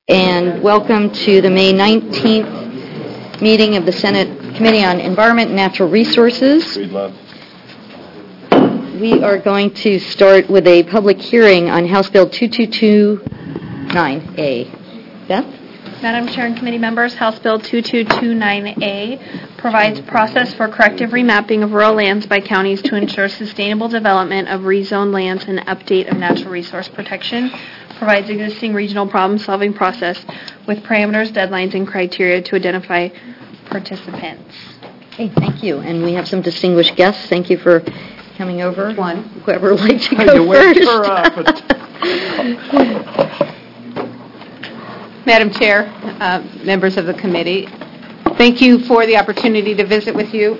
And welcome to the May 19th meeting of the Senate Committee on Environment and Natural Resources. We are going to start with a public hearing on House Bill 2229A. Beth? Madam Chair and committee members, House Bill 2229A provides process for corrective remapping of rural lands by counties to ensure sustainable development of rezoned lands and update of natural resource protection, provides existing regional problem-solving process with parameters, deadlines, and criteria to identify participants. Okay, thank you. And we have some distinguished guests. Thank you for coming over. Whoever would like to go first. Madam Chair, members of the committee, thank you for the opportunity to visit with you.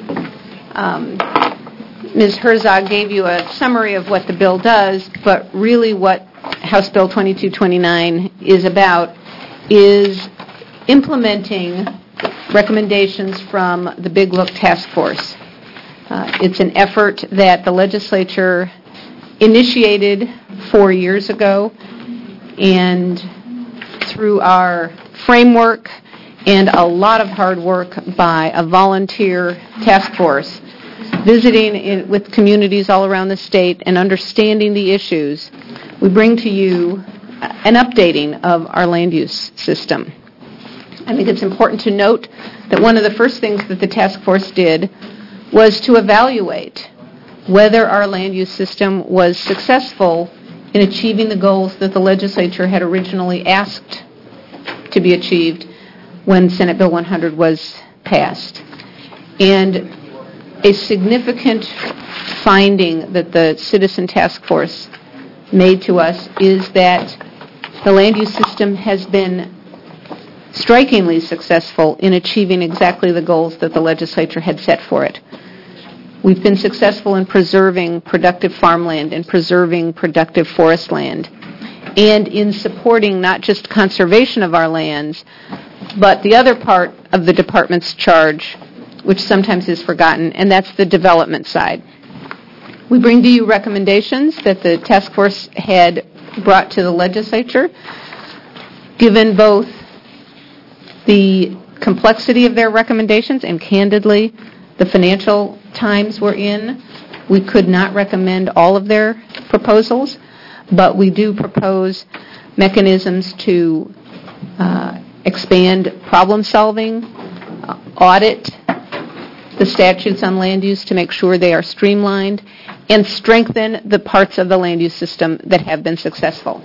Ms. Herzog gave you a summary of what the bill does, but really what House Bill 2229 is about is implementing recommendations from the Big Look Task Force. It's an effort that the legislature initiated 4 years ago, and through our framework and a lot of hard work by a volunteer task force, visiting with communities all around the state and understanding the issues, we bring to you an updating of our land use system. I think it's important to note that one of the first things that the task force did was to evaluate whether our land use system was successful in achieving the goals that the legislature had originally asked to be achieved when Senate Bill 100 was passed. And a significant finding that the Citizen Task Force made to us is that the land use system has been strikingly successful in achieving exactly the goals that the legislature had set for it. We've been successful in preserving productive farmland and preserving productive forest land, and in supporting not just conservation of our lands, but the other part of the department's charge, which sometimes is forgotten, and that's the development side. We bring to you recommendations that the task force had brought to the legislature. Given both the complexity of their recommendations and, candidly, the financial times we're in, we could not recommend all of their proposals, but we do propose mechanisms to expand problem solving, audit the statutes on land use to make sure they are streamlined, and strengthen the parts of the land use system that have been successful.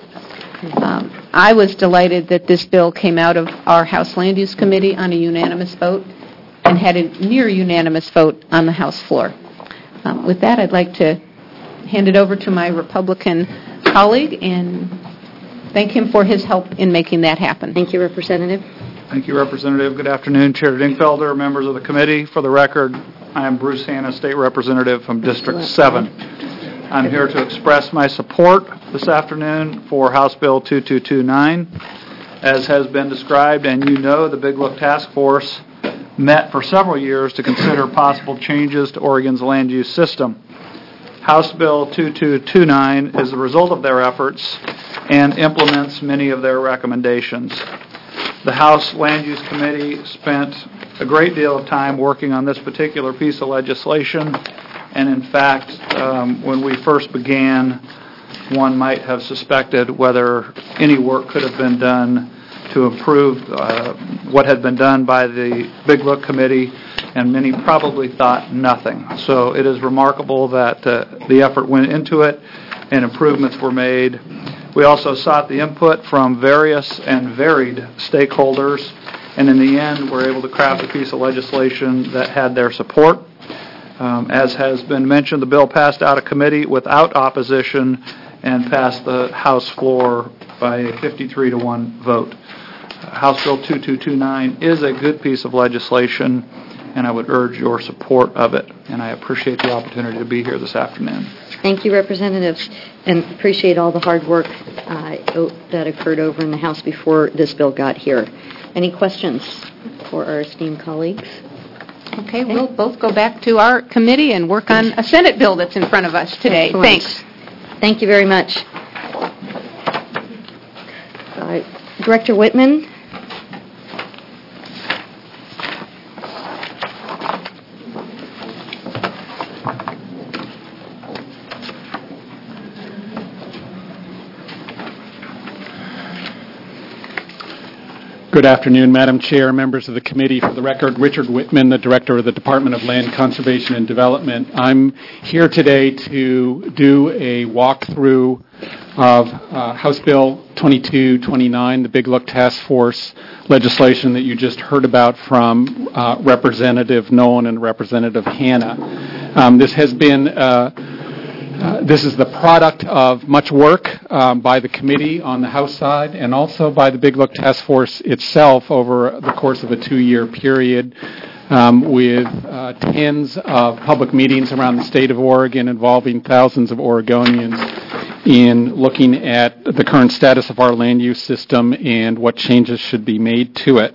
I was delighted that this bill came out of our House Land Use Committee on a unanimous vote and had a near unanimous vote on the House floor. With that, I'd like to hand it over to my Republican colleague and thank him for his help in making that happen. Thank you, Representative. Thank you, Representative. Good afternoon, Chair Dingfelder, members of the committee. For the record, I am Bruce Hanna, State Representative from District 7. I'm here to express my support this afternoon for House Bill 2229. As has been described, and you know, the Big Look Task Force met for several years to consider possible changes to Oregon's land use system. House Bill 2229 is the result of their efforts and implements many of their recommendations. The House Land Use Committee spent a great deal of time working on this particular piece of legislation, and in fact, when we first began, one might have suspected whether any work could have been done to improve what had been done by the Big Look Committee, and many probably thought nothing. So it is remarkable that the effort went into it and improvements were made. We also sought the input from various and varied stakeholders, and in the end, we're able to craft a piece of legislation that had their support. As has been mentioned, the bill passed out of committee without opposition and passed the House floor by a 53-1 vote. House Bill 2229 is a good piece of legislation, and I would urge your support of it. And I appreciate the opportunity to be here this afternoon. Thank you, Representatives, and appreciate all the hard work that occurred over in the House before this bill got here. Any questions for our esteemed colleagues? Okay, we'll both go back to our committee and work on a Senate bill that's in front of us today. Excellent. Thanks. Thank you very much. Director Whitman? Good afternoon, Madam Chair, members of the committee. For the record, Richard Whitman, the Director of the Department of Land Conservation and Development. I'm here today to do a walkthrough of House Bill 2229, the Big Look Task Force legislation that you just heard about from Representative Nolan and Representative Hanna. This is the product of much work by the committee on the House side and also by the Big Look Task Force itself over the course of a 2-year period with tens of public meetings around the state of Oregon involving thousands of Oregonians in looking at the current status of our land use system and what changes should be made to it.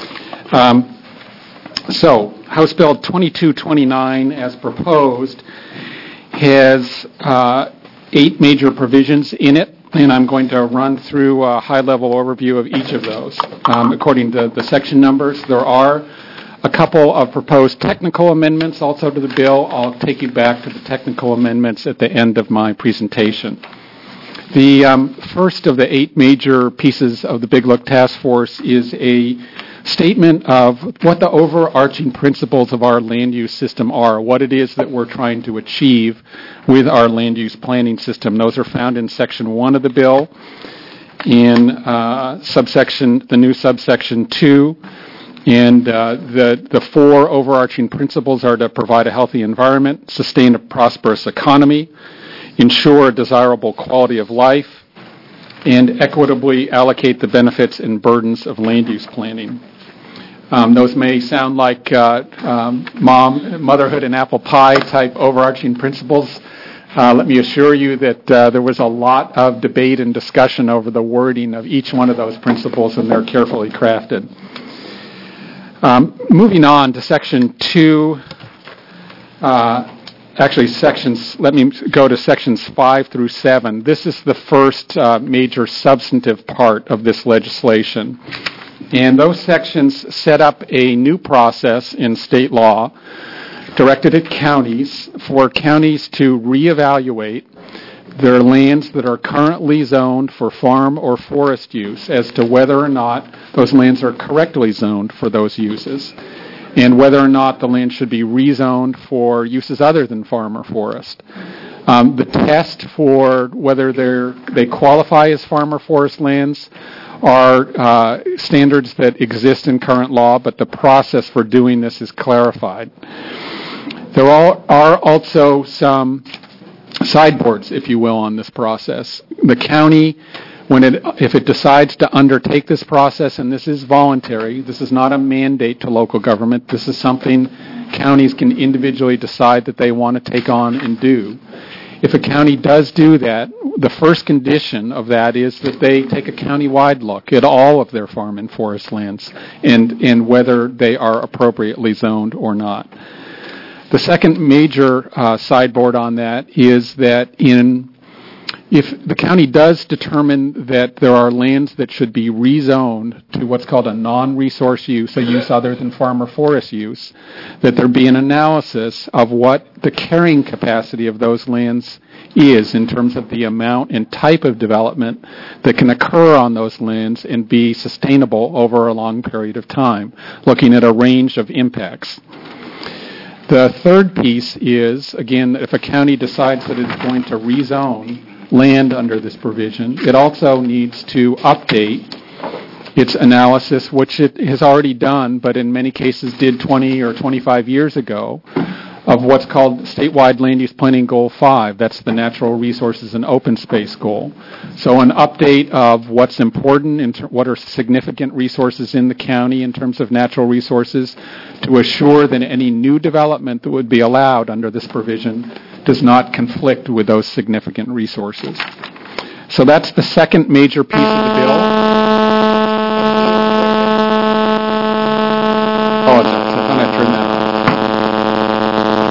So, House Bill 2229, as proposed, has 8 major provisions in it, and I'm going to run through a high-level overview of each of those. According to the section numbers, there are a couple of proposed technical amendments also to the bill. I'll take you back to the technical amendments at the end of my presentation. The first of the 8 major pieces of the Big Look Task Force is a statement of what the overarching principles of our land use system are, what it is that we're trying to achieve with our land use planning system. Those are found in Section 1 of the bill, in the new subsection 2, and the 4 overarching principles are to provide a healthy environment, sustain a prosperous economy, ensure a desirable quality of life, and equitably allocate the benefits and burdens of land use planning. Those may sound like motherhood and apple pie type overarching principles. Let me assure you that there was a lot of debate and discussion over the wording of each one of those principles, and they're carefully crafted. Moving on to Section 2, let me go to Sections 5 through 7. This is the first major substantive part of this legislation. And those sections set up a new process in state law directed at counties for counties to reevaluate their lands that are currently zoned for farm or forest use as to whether or not those lands are correctly zoned for those uses and whether or not the land should be rezoned for uses other than farm or forest. The test for whether they qualify as farm or forest lands are standards that exist in current law, but the process for doing this is clarified. There are also some sideboards, if you will, on this process. The county, if it decides to undertake this process, and this is voluntary, this is not a mandate to local government, this is something counties can individually decide that they want to take on and do. If a county does do that, the first condition of that is that they take a county-wide look at all of their farm and forest lands and whether they are appropriately zoned or not. The second major sideboard on that is that if the county does determine that there are lands that should be rezoned to what's called a non-resource use, a use other than farm or forest use, that there be an analysis of what the carrying capacity of those lands is in terms of the amount and type of development that can occur on those lands and be sustainable over a long period of time, looking at a range of impacts. The third piece is, again, if a county decides that it's going to rezone land under this provision, it also needs to update its analysis, which it has already done, but in many cases did 20 or 25 years ago, of what's called Statewide Land Use Planning Goal 5. That's the Natural Resources and Open Space Goal. So an update of what's important, what are significant resources in the county in terms of natural resources, to assure that any new development that would be allowed under this provision does not conflict with those significant resources. So that's the second major piece of the bill. Apologize, I thought I turned that off.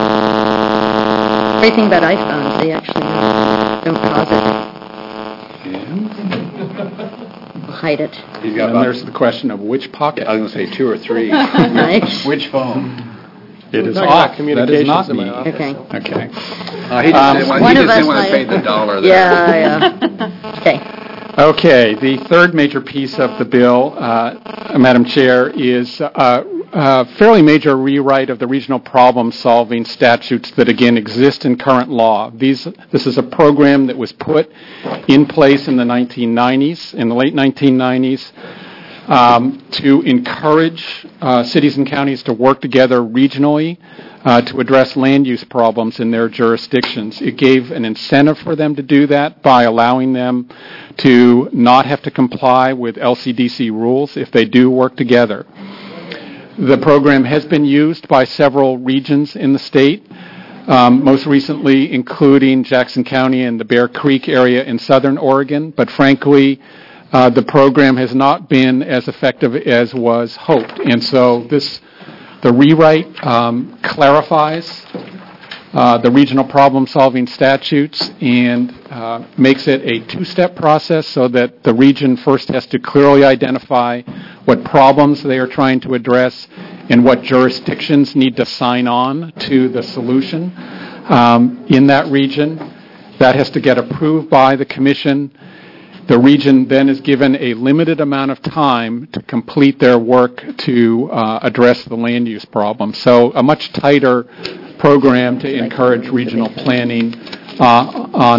Great thing about iPhones, they actually don't pause it. Hide it. He's got And there's the question of which pocket. I was going to say 2 or 3. Nice. Which phone? It is Talking off. about communications That is not in my me. office. Okay. Okay. He just One didn't of us want to pay might- the dollar there. Yeah. Okay. Okay, the third major piece of the bill, Madam Chair, is a fairly major rewrite of the regional problem-solving statutes that, again, exist in current law. This is a program that was put in place in the 1990s, in the late 1990s, to encourage cities and counties to work together regionally to address land use problems in their jurisdictions. It gave an incentive for them to do that by allowing them to not have to comply with LCDC rules if they do work together. The program has been used by several regions in the state, most recently including Jackson County and the Bear Creek area in southern Oregon, but frankly, the program has not been as effective as was hoped. And so the rewrite clarifies the regional problem-solving statutes and makes it a two-step process so that the region first has to clearly identify what problems they are trying to address and what jurisdictions need to sign on to the solution in that region. That has to get approved by the commission. The region then is given a limited amount of time to complete their work to address the land use problem. So a much tighter program to encourage regional planning on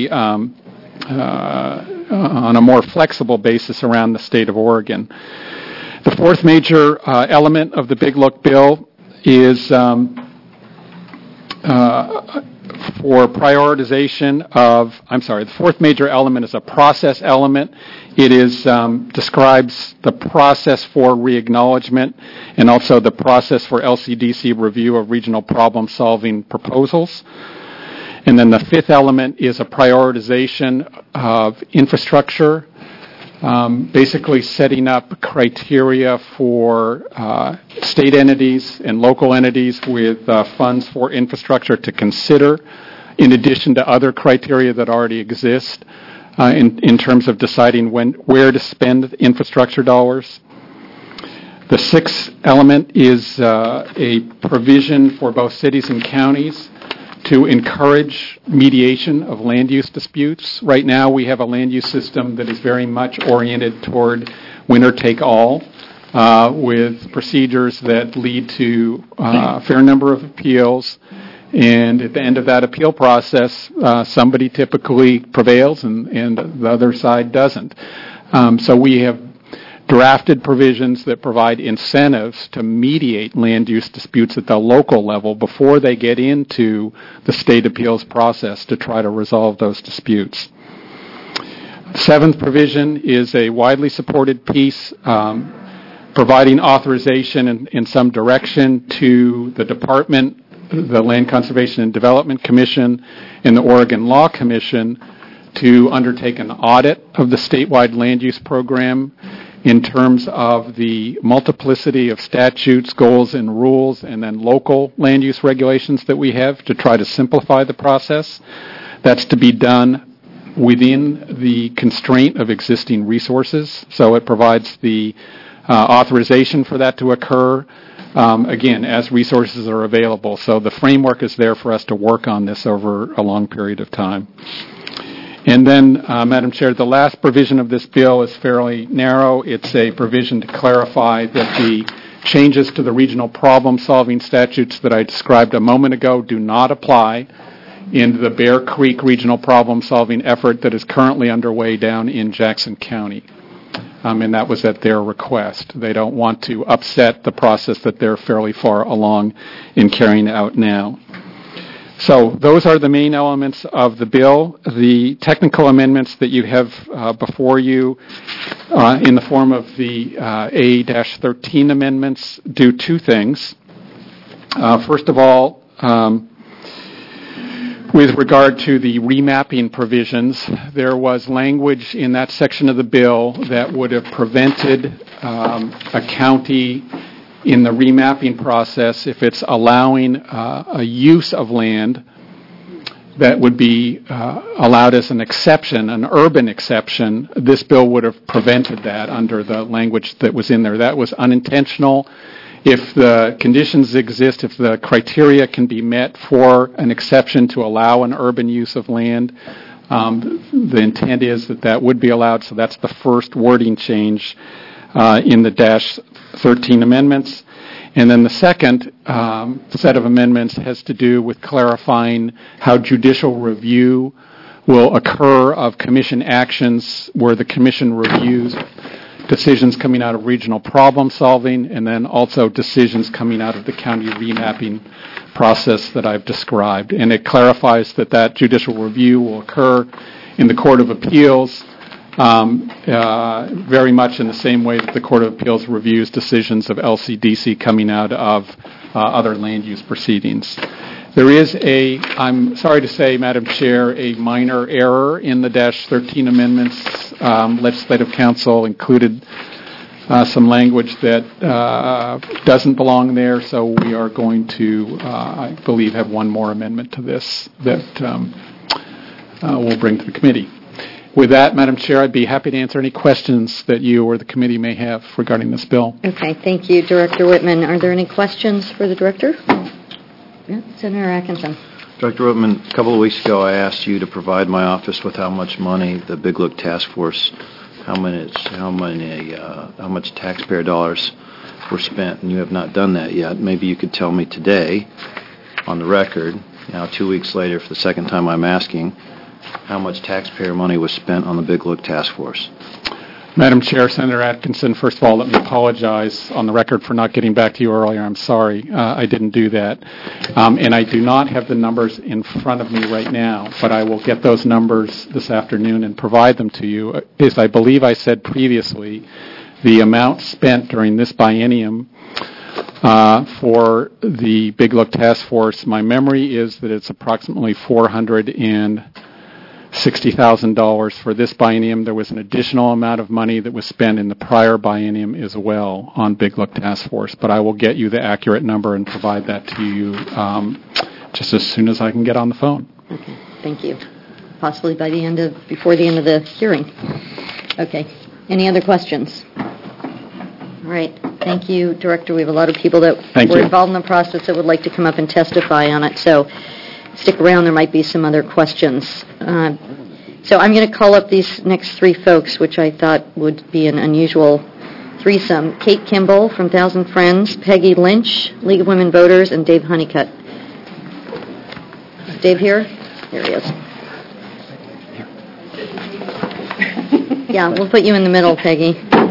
a more flexible basis around the state of Oregon. The fourth major element of the Big Look bill is for prioritization the fourth major element is a process element. It describes the process for reacknowledgement and also the process for LCDC review of regional problem-solving proposals. And then the fifth element is a prioritization of infrastructure, basically setting up criteria for state entities and local entities with funds for infrastructure to consider, in addition to other criteria that already exist in terms of deciding where to spend infrastructure dollars. The sixth element is a provision for both cities and counties to encourage mediation of land use disputes. Right now, we have a land use system that is very much oriented toward winner-take-all, with procedures that lead to a fair number of appeals. And at the end of that appeal process, somebody typically prevails and the other side doesn't. So we have drafted provisions that provide incentives to mediate land use disputes at the local level before they get into the state appeals process to try to resolve those disputes. The seventh provision is a widely supported piece providing authorization in some direction to the department, the Land Conservation and Development Commission, and the Oregon Law Commission to undertake an audit of the statewide land use program in terms of the multiplicity of statutes, goals, and rules, and then local land use regulations that we have to try to simplify the process. That's to be done within the constraint of existing resources, so it provides the authorization for that to occur, again, as resources are available. So the framework is there for us to work on this over a long period of time. And then, Madam Chair, the last provision of this bill is fairly narrow. It's a provision to clarify that the changes to the regional problem-solving statutes that I described a moment ago do not apply in the Bear Creek regional problem-solving effort that is currently underway down in Jackson County. And that was at their request. They don't want to upset the process that they're fairly far along in carrying out now. So those are the main elements of the bill. The technical amendments that you have before you in the form of the A-13 amendments do two things. First of all, with regard to the remapping provisions, there was language in that section of the bill that would have prevented a county in the remapping process, if it's allowing a use of land that would be allowed as an exception, an urban exception, this bill would have prevented that under the language that was in there. That was unintentional. If the conditions exist, if the criteria can be met for an exception to allow an urban use of land, the intent is that that would be allowed. So that's the first wording change in the -13 amendments. And then the second set of amendments has to do with clarifying how judicial review will occur of commission actions where the commission reviews decisions coming out of regional problem solving and then also decisions coming out of the county remapping process that I've described. And it clarifies that that judicial review will occur in the Court of Appeals very much in the same way that the Court of Appeals reviews decisions of LCDC coming out of other land use proceedings. There is I'm sorry to say, Madam Chair, a minor error in the -13 amendments. Legislative Council included some language that doesn't belong there, so we are going to, I believe, have one more amendment to this that we'll bring to the committee. With that, Madam Chair, I'd be happy to answer any questions that you or the committee may have regarding this bill. Okay, thank you, Director Whitman. Are there any questions for the Director? Yeah, Senator Atkinson. Dr. Whitman, a couple of weeks ago I asked you to provide my office with how much money the Big Look Task Force, how much taxpayer dollars were spent, and you have not done that yet. Maybe you could tell me today, on the record, now 2 weeks later for the second time I'm asking, how much taxpayer money was spent on the Big Look Task Force. Madam Chair, Senator Atkinson, first of all, let me apologize on the record for not getting back to you earlier. I'm sorry. I didn't do that. And I do not have the numbers in front of me right now, but I will get those numbers this afternoon and provide them to you. As I believe I said previously, the amount spent during this biennium for the Big Look Task Force, my memory is that it's approximately $460,000 for this biennium. There was an additional amount of money that was spent in the prior biennium as well on Big Look Task Force, but I will get you the accurate number and provide that to you just as soon as I can get on the phone. Okay, thank you. Possibly before the end of the hearing. Okay, any other questions? All right, thank you, Director. We have a lot of people that were involved in the process that would like to come up and testify on it, so stick around, there might be some other questions. So I'm going to call up these next three folks, which I thought would be an unusual threesome. Kate Kimball from Thousand Friends, Peggy Lynch, League of Women Voters, and Dave Honeycutt. Is Dave here? There he is. Yeah, we'll put you in the middle, Peggy.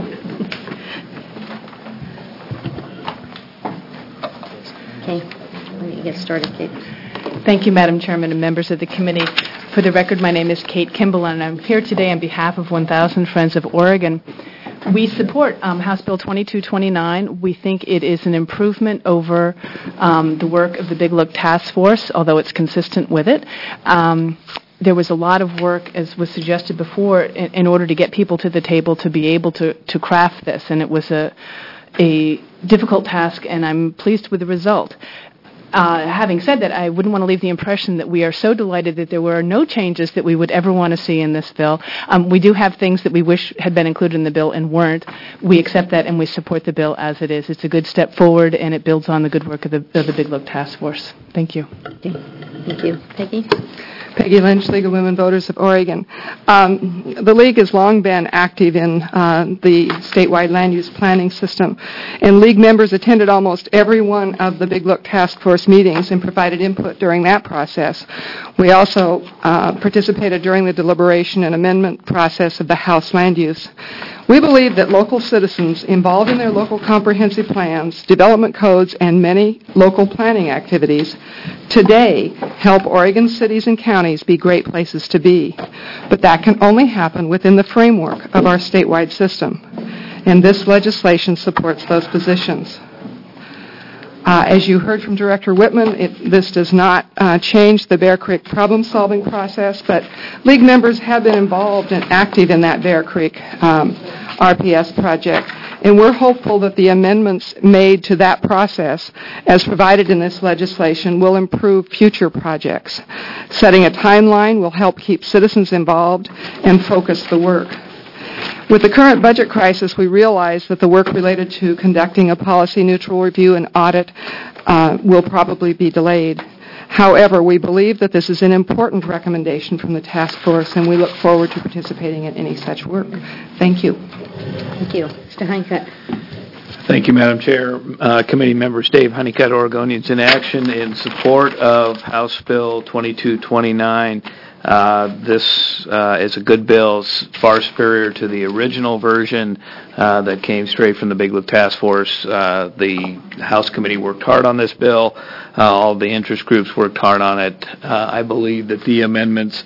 Okay, let me get started, Kate. Thank you, Madam Chairman and members of the committee. For the record, my name is Kate Kimball, and I'm here today on behalf of 1,000 Friends of Oregon. We support House Bill 2229. We think it is an improvement over the work of the Big Look Task Force, although it's consistent with it. There was a lot of work, as was suggested before, in order to get people to the table to be able to craft this, and it was a difficult task, and I'm pleased with the result. Having said that, I wouldn't want to leave the impression that we are so delighted that there were no changes that we would ever want to see in this bill. We do have things that we wish had been included in the bill and weren't. We accept that and we support the bill as it is. It's a good step forward and it builds on the good work of the Big Look Task Force. Thank you. Thank you. Peggy? Peggy Lynch, League of Women Voters of Oregon. The League has long been active in the statewide land use planning system, and League members attended almost every one of the Big Look Task Force meetings and provided input during that process. We also participated during the deliberation and amendment process of the House land use. We believe that local citizens involved in their local comprehensive plans, development codes, and many local planning activities today help Oregon cities and counties be great places to be. But that can only happen within the framework of our statewide system. And this legislation supports those positions. As you heard from Director Whitman, this does not change the Bear Creek problem-solving process, but League members have been involved and active in that Bear Creek RPS project, and we're hopeful that the amendments made to that process, as provided in this legislation, will improve future projects. Setting a timeline will help keep citizens involved and focus the work. With the current budget crisis, we realize that the work related to conducting a policy-neutral review and audit will probably be delayed. However, we believe that this is an important recommendation from the task force, and we look forward to participating in any such work. Thank you. Thank you. Mr. Honeycutt. Thank you, Madam Chair. Committee members, Dave Honeycutt, Oregonians in Action, in support of House Bill 2229. This is a good bill, far superior to the original version that came straight from the Big Look Task Force. The House Committee worked hard on this bill. All the interest groups worked hard on it. I believe that the amendments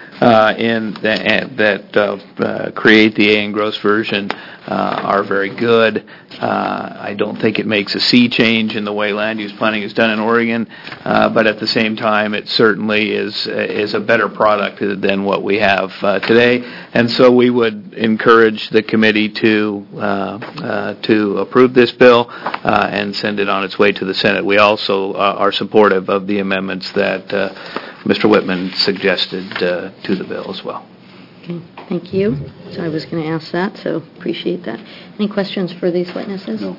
that create the A and gross version are very good. I don't think it makes a sea change in the way land use planning is done in Oregon, but at the same time, it certainly is a better product than what we have today. And so we would encourage the committee to approve this bill and send it on its way to the Senate. We also are supportive of the amendments that Mr. Whitman suggested to the bill as well. Okay, thank you. So I was going to ask that, so appreciate that. Any questions for these witnesses? No.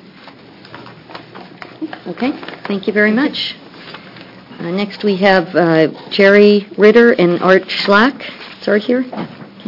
Okay, thank you very much. Next we have Jerry Ritter and Art Schlack. Is Art here? Yeah. Okay.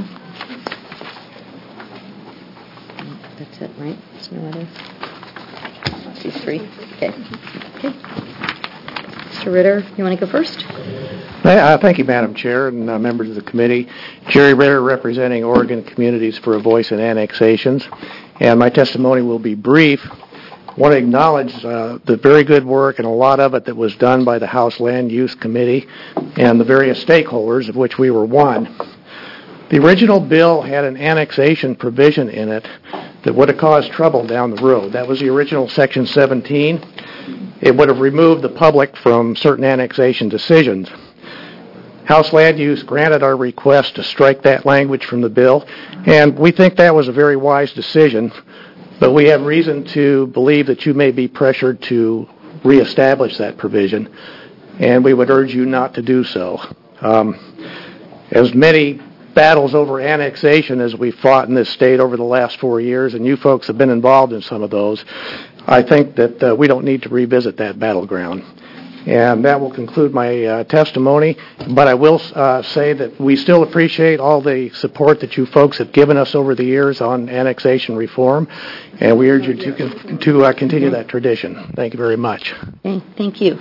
That's it, right? There's no other. These three. Okay. Okay. Mr. Ritter, you want to go first? Thank you, Madam Chair, and members of the committee. Jerry Ritter, representing Oregon Communities for a Voice in Annexations. And my testimony will be brief. I want to acknowledge the very good work, and a lot of it that was done by the House Land Use Committee and the various stakeholders, of which we were one. The original bill had an annexation provision in it that would have caused trouble down the road. That was the original Section 17. It would have removed the public from certain annexation decisions. House Land Use granted our request to strike that language from the bill, and we think that was a very wise decision, but we have reason to believe that you may be pressured to reestablish that provision, and we would urge you not to do so. As many battles over annexation as we fought in this state over the last 4 years, and you folks have been involved in some of those, I think that we don't need to revisit that battleground. And that will conclude my testimony, but I will say that we still appreciate all the support that you folks have given us over the years on annexation reform, and we urge you to continue that tradition. Thank you very much. Okay, thank you.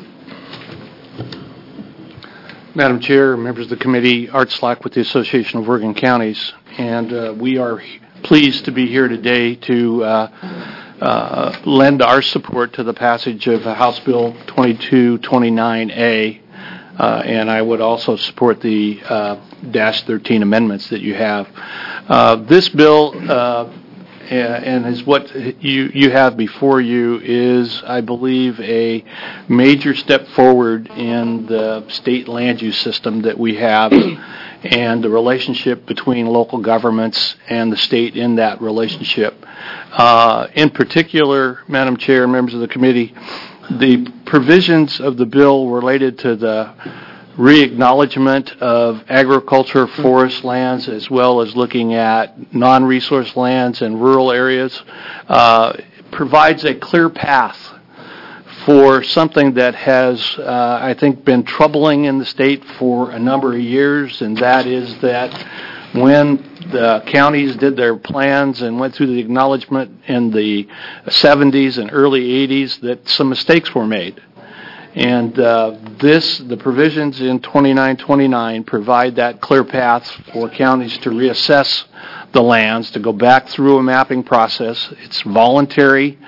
Madam Chair, members of the committee, Art Slack with the Association of Oregon Counties, and we are pleased to be here today to lend our support to the passage of House Bill 2229A, and I would also support the Dash 13 amendments that you have. This bill, and is what you have before you, is, I believe, a major step forward in the state land use system that we have and the relationship between local governments and the state in that relationship. In particular, Madam Chair, members of the committee, the provisions of the bill related to the re-acknowledgement of agriculture, forest lands, as well as looking at non-resource lands and rural areas, provides a clear path for something that has, I think, been troubling in the state for a number of years, and that is that when the counties did their plans and went through the acknowledgement in the 70s and early 80s, that some mistakes were made. And the provisions in 2929 provide that clear path for counties to reassess the lands, to go back through a mapping process. It's voluntary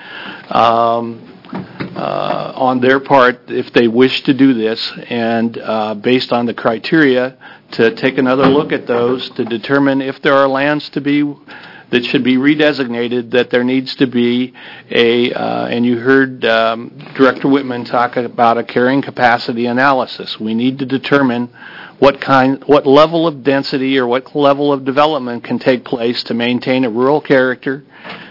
on their part if they wish to do this, and based on the criteria, to take another look at those to determine if there are lands to be that should be redesignated, that there needs to be and you heard Director Whitman talk about a carrying capacity analysis. We need to determine what level of density or what level of development can take place to maintain a rural character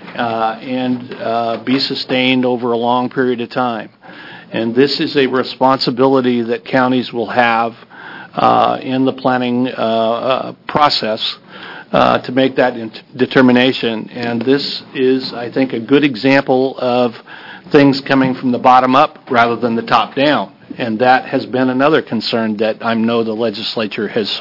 and be sustained over a long period of time. And this is a responsibility that counties will have in the planning process to make that determination. And this is, I think, a good example of things coming from the bottom up rather than the top down. And that has been another concern that I know the legislature has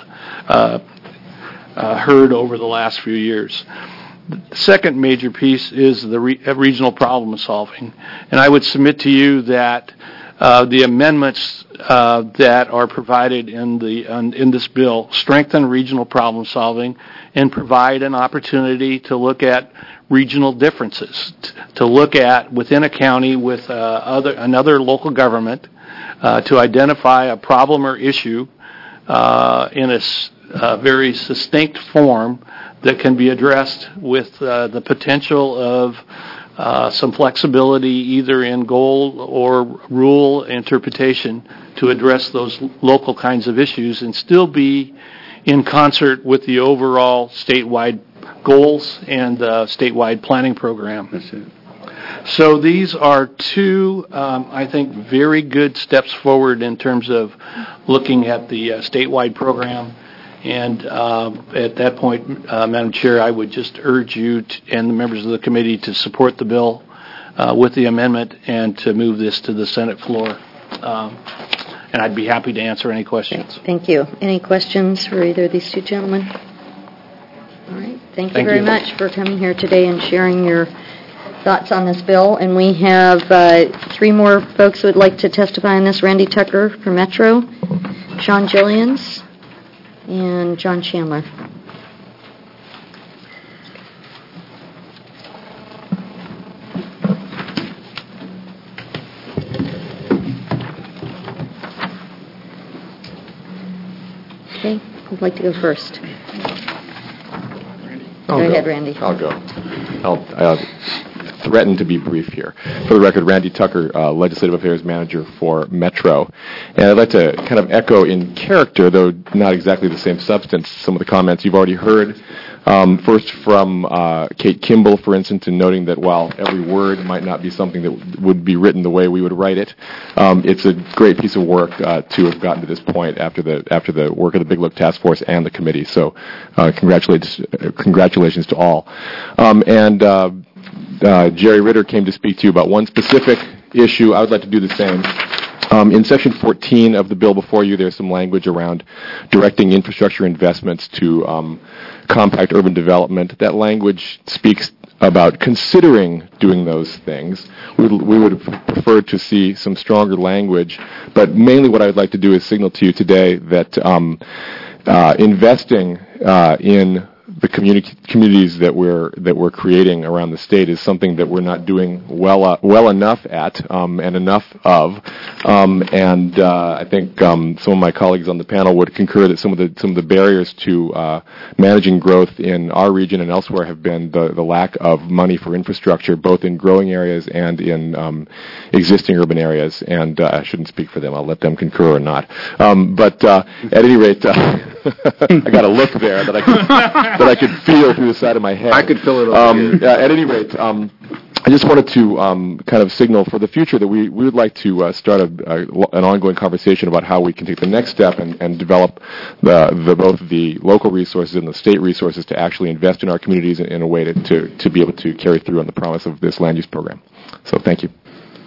heard over the last few years. The second major piece is the regional problem solving. And I would submit to you that the amendments that are provided in this bill strengthen regional problem solving and provide an opportunity to look at regional differences, to look at within a county with another local government to identify a problem or issue in a very succinct form that can be addressed with the potential of some flexibility either in goal or rule interpretation to address those local kinds of issues and still be in concert with the overall statewide goals and statewide planning program. That's it. So these are two, I think, very good steps forward in terms of looking at the statewide program. And at that point, Madam Chair, I would just urge you and the members of the committee to support the bill with the amendment and to move this to the Senate floor. And I'd be happy to answer any questions. Thank you. Any questions for either of these two gentlemen? All right. Thank you very much for coming here today and sharing your thoughts on this bill. And we have three more folks who would like to testify on this. Randy Tucker for Metro, Sean Gillians, and John Chandler. Okay, who'd like to go first? Go ahead, Randy. I'll go. I'll threaten to be brief here. For the record, Randy Tucker, Legislative Affairs Manager for Metro. And I'd like to kind of echo in character, though not exactly the same substance, some of the comments you've already heard. First from Kate Kimball, for instance, in noting that while every word might not be something that would be written the way we would write it, it's a great piece of work to have gotten to this point after the work of the Big Look Task Force and the committee. So congratulations to all. Jerry Ritter came to speak to you about one specific issue. I would like to do the same. In Section 14 of the bill before you, there's some language around directing infrastructure investments to compact urban development. That language speaks about considering doing those things. We would prefer to see some stronger language, but mainly what I would like to do is signal to you today that investing in the communities that we're creating around the state is something that we're not doing well enough at and enough of. I think some of my colleagues on the panel would concur that some of the barriers to managing growth in our region and elsewhere have been the lack of money for infrastructure, both in growing areas and in existing urban areas. And I shouldn't speak for them. I'll let them concur or not. But at any rate, I got a look there that I could feel through the side of my head. I could feel it over here. At any rate, I just wanted to kind of signal for the future that we would like to start an ongoing conversation about how we can take the next step and develop both the local resources and the state resources to actually invest in our communities in a way to be able to carry through on the promise of this land use program. So thank you.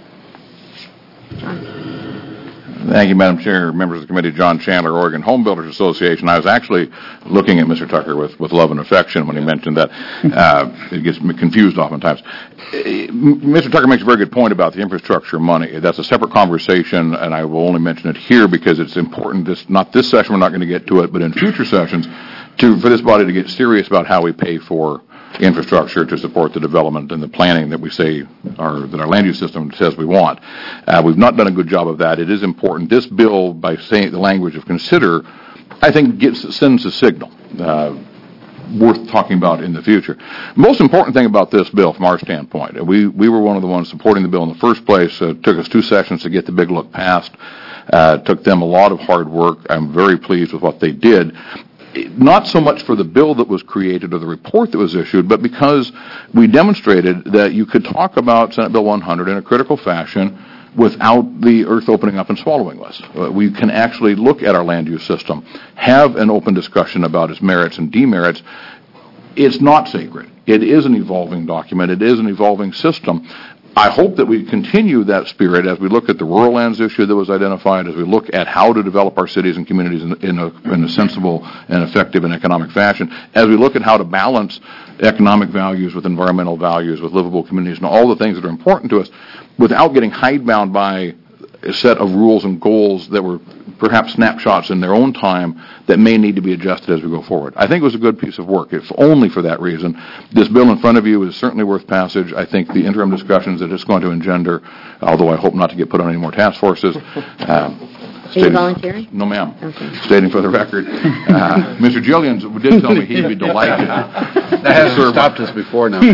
Thank you, Madam Chair, members of the committee. John Chandler, Oregon Home Builders Association. I was actually looking at Mr. Tucker with love and affection when he mentioned that. It gets me confused oftentimes. Mr. Tucker makes a very good point about the infrastructure money. That's a separate conversation, and I will only mention it here because it's important. Not this session, we're not going to get to it, but in future sessions, for this body to get serious about how we pay for infrastructure to support the development and the planning that we say that our land use system says we want. We've not done a good job of that. It is important. This bill, by saying the language of consider, I think sends a signal. worth talking about in the future. Most important thing about this bill from our standpoint, we were one of the ones supporting the bill in the first place. It took us 2 sessions to get the Big Look passed. It took them a lot of hard work. I'm very pleased with what they did. Not so much for the bill that was created or the report that was issued, but because we demonstrated that you could talk about Senate Bill 100 in a critical fashion without the earth opening up and swallowing us. We can actually look at our land use system, have an open discussion about its merits and demerits. It's not sacred. It is an evolving document. It is an evolving system. I hope that we continue that spirit as we look at the rural lands issue that was identified, as we look at how to develop our cities and communities in a sensible and effective and economic fashion, as we look at how to balance economic values with environmental values, with livable communities, and all the things that are important to us, without getting hidebound by a set of rules and goals that were perhaps snapshots in their own time that may need to be adjusted as we go forward. I think it was a good piece of work. If only for that reason. This bill in front of you is certainly worth passage. I think the interim discussions that it's going to engender, although I hope not to get put on any more task forces. Are you volunteering? No, ma'am. Okay. Stating for the record, Mr. Gillians did tell me he'd be delighted. That hasn't stopped us before now.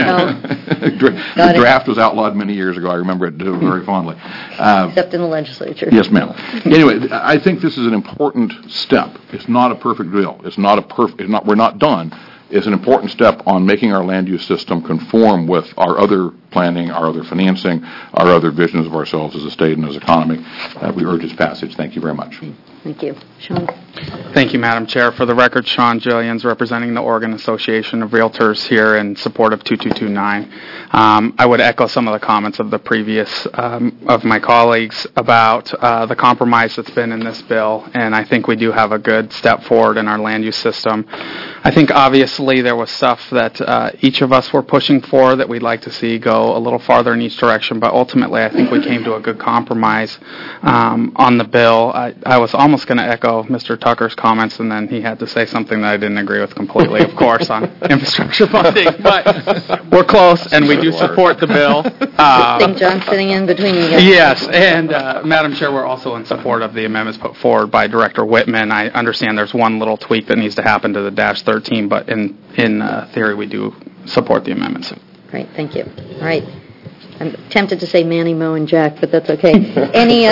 The draft was outlawed many years ago. I remember it very fondly. Except in the legislature. Yes, ma'am. Anyway, I think this is an important step. It's not a perfect bill. We're not done. It's an important step on making our land use system conform with our other planning, our other financing, our other visions of ourselves as a state and as an economy. We urge its passage. Thank you very much. Thank you. Sean? Thank you, Madam Chair. For the record, Sean Gillians, representing the Oregon Association of Realtors here in support of 2229. I would echo some of the comments of the previous, of my colleagues about the compromise that's been in this bill, and I think we do have a good step forward in our land use system. I think obviously there was stuff that each of us were pushing for that we'd like to see go a little farther in each direction, but ultimately I think we came to a good compromise on the bill. I was almost going to echo Mr. Tucker's comments, and then he had to say something that I didn't agree with completely, of course, on infrastructure funding, but we're close, and we do support the bill. I think John's sitting in between you guys. Yes, and Madam Chair, we're also in support of the amendments put forward by Director Whitman. I understand there's one little tweak that needs to happen to the -13, but in theory, we do support the amendments. Great, thank you. All right. I'm tempted to say Manny, Mo, and Jack, but that's okay. You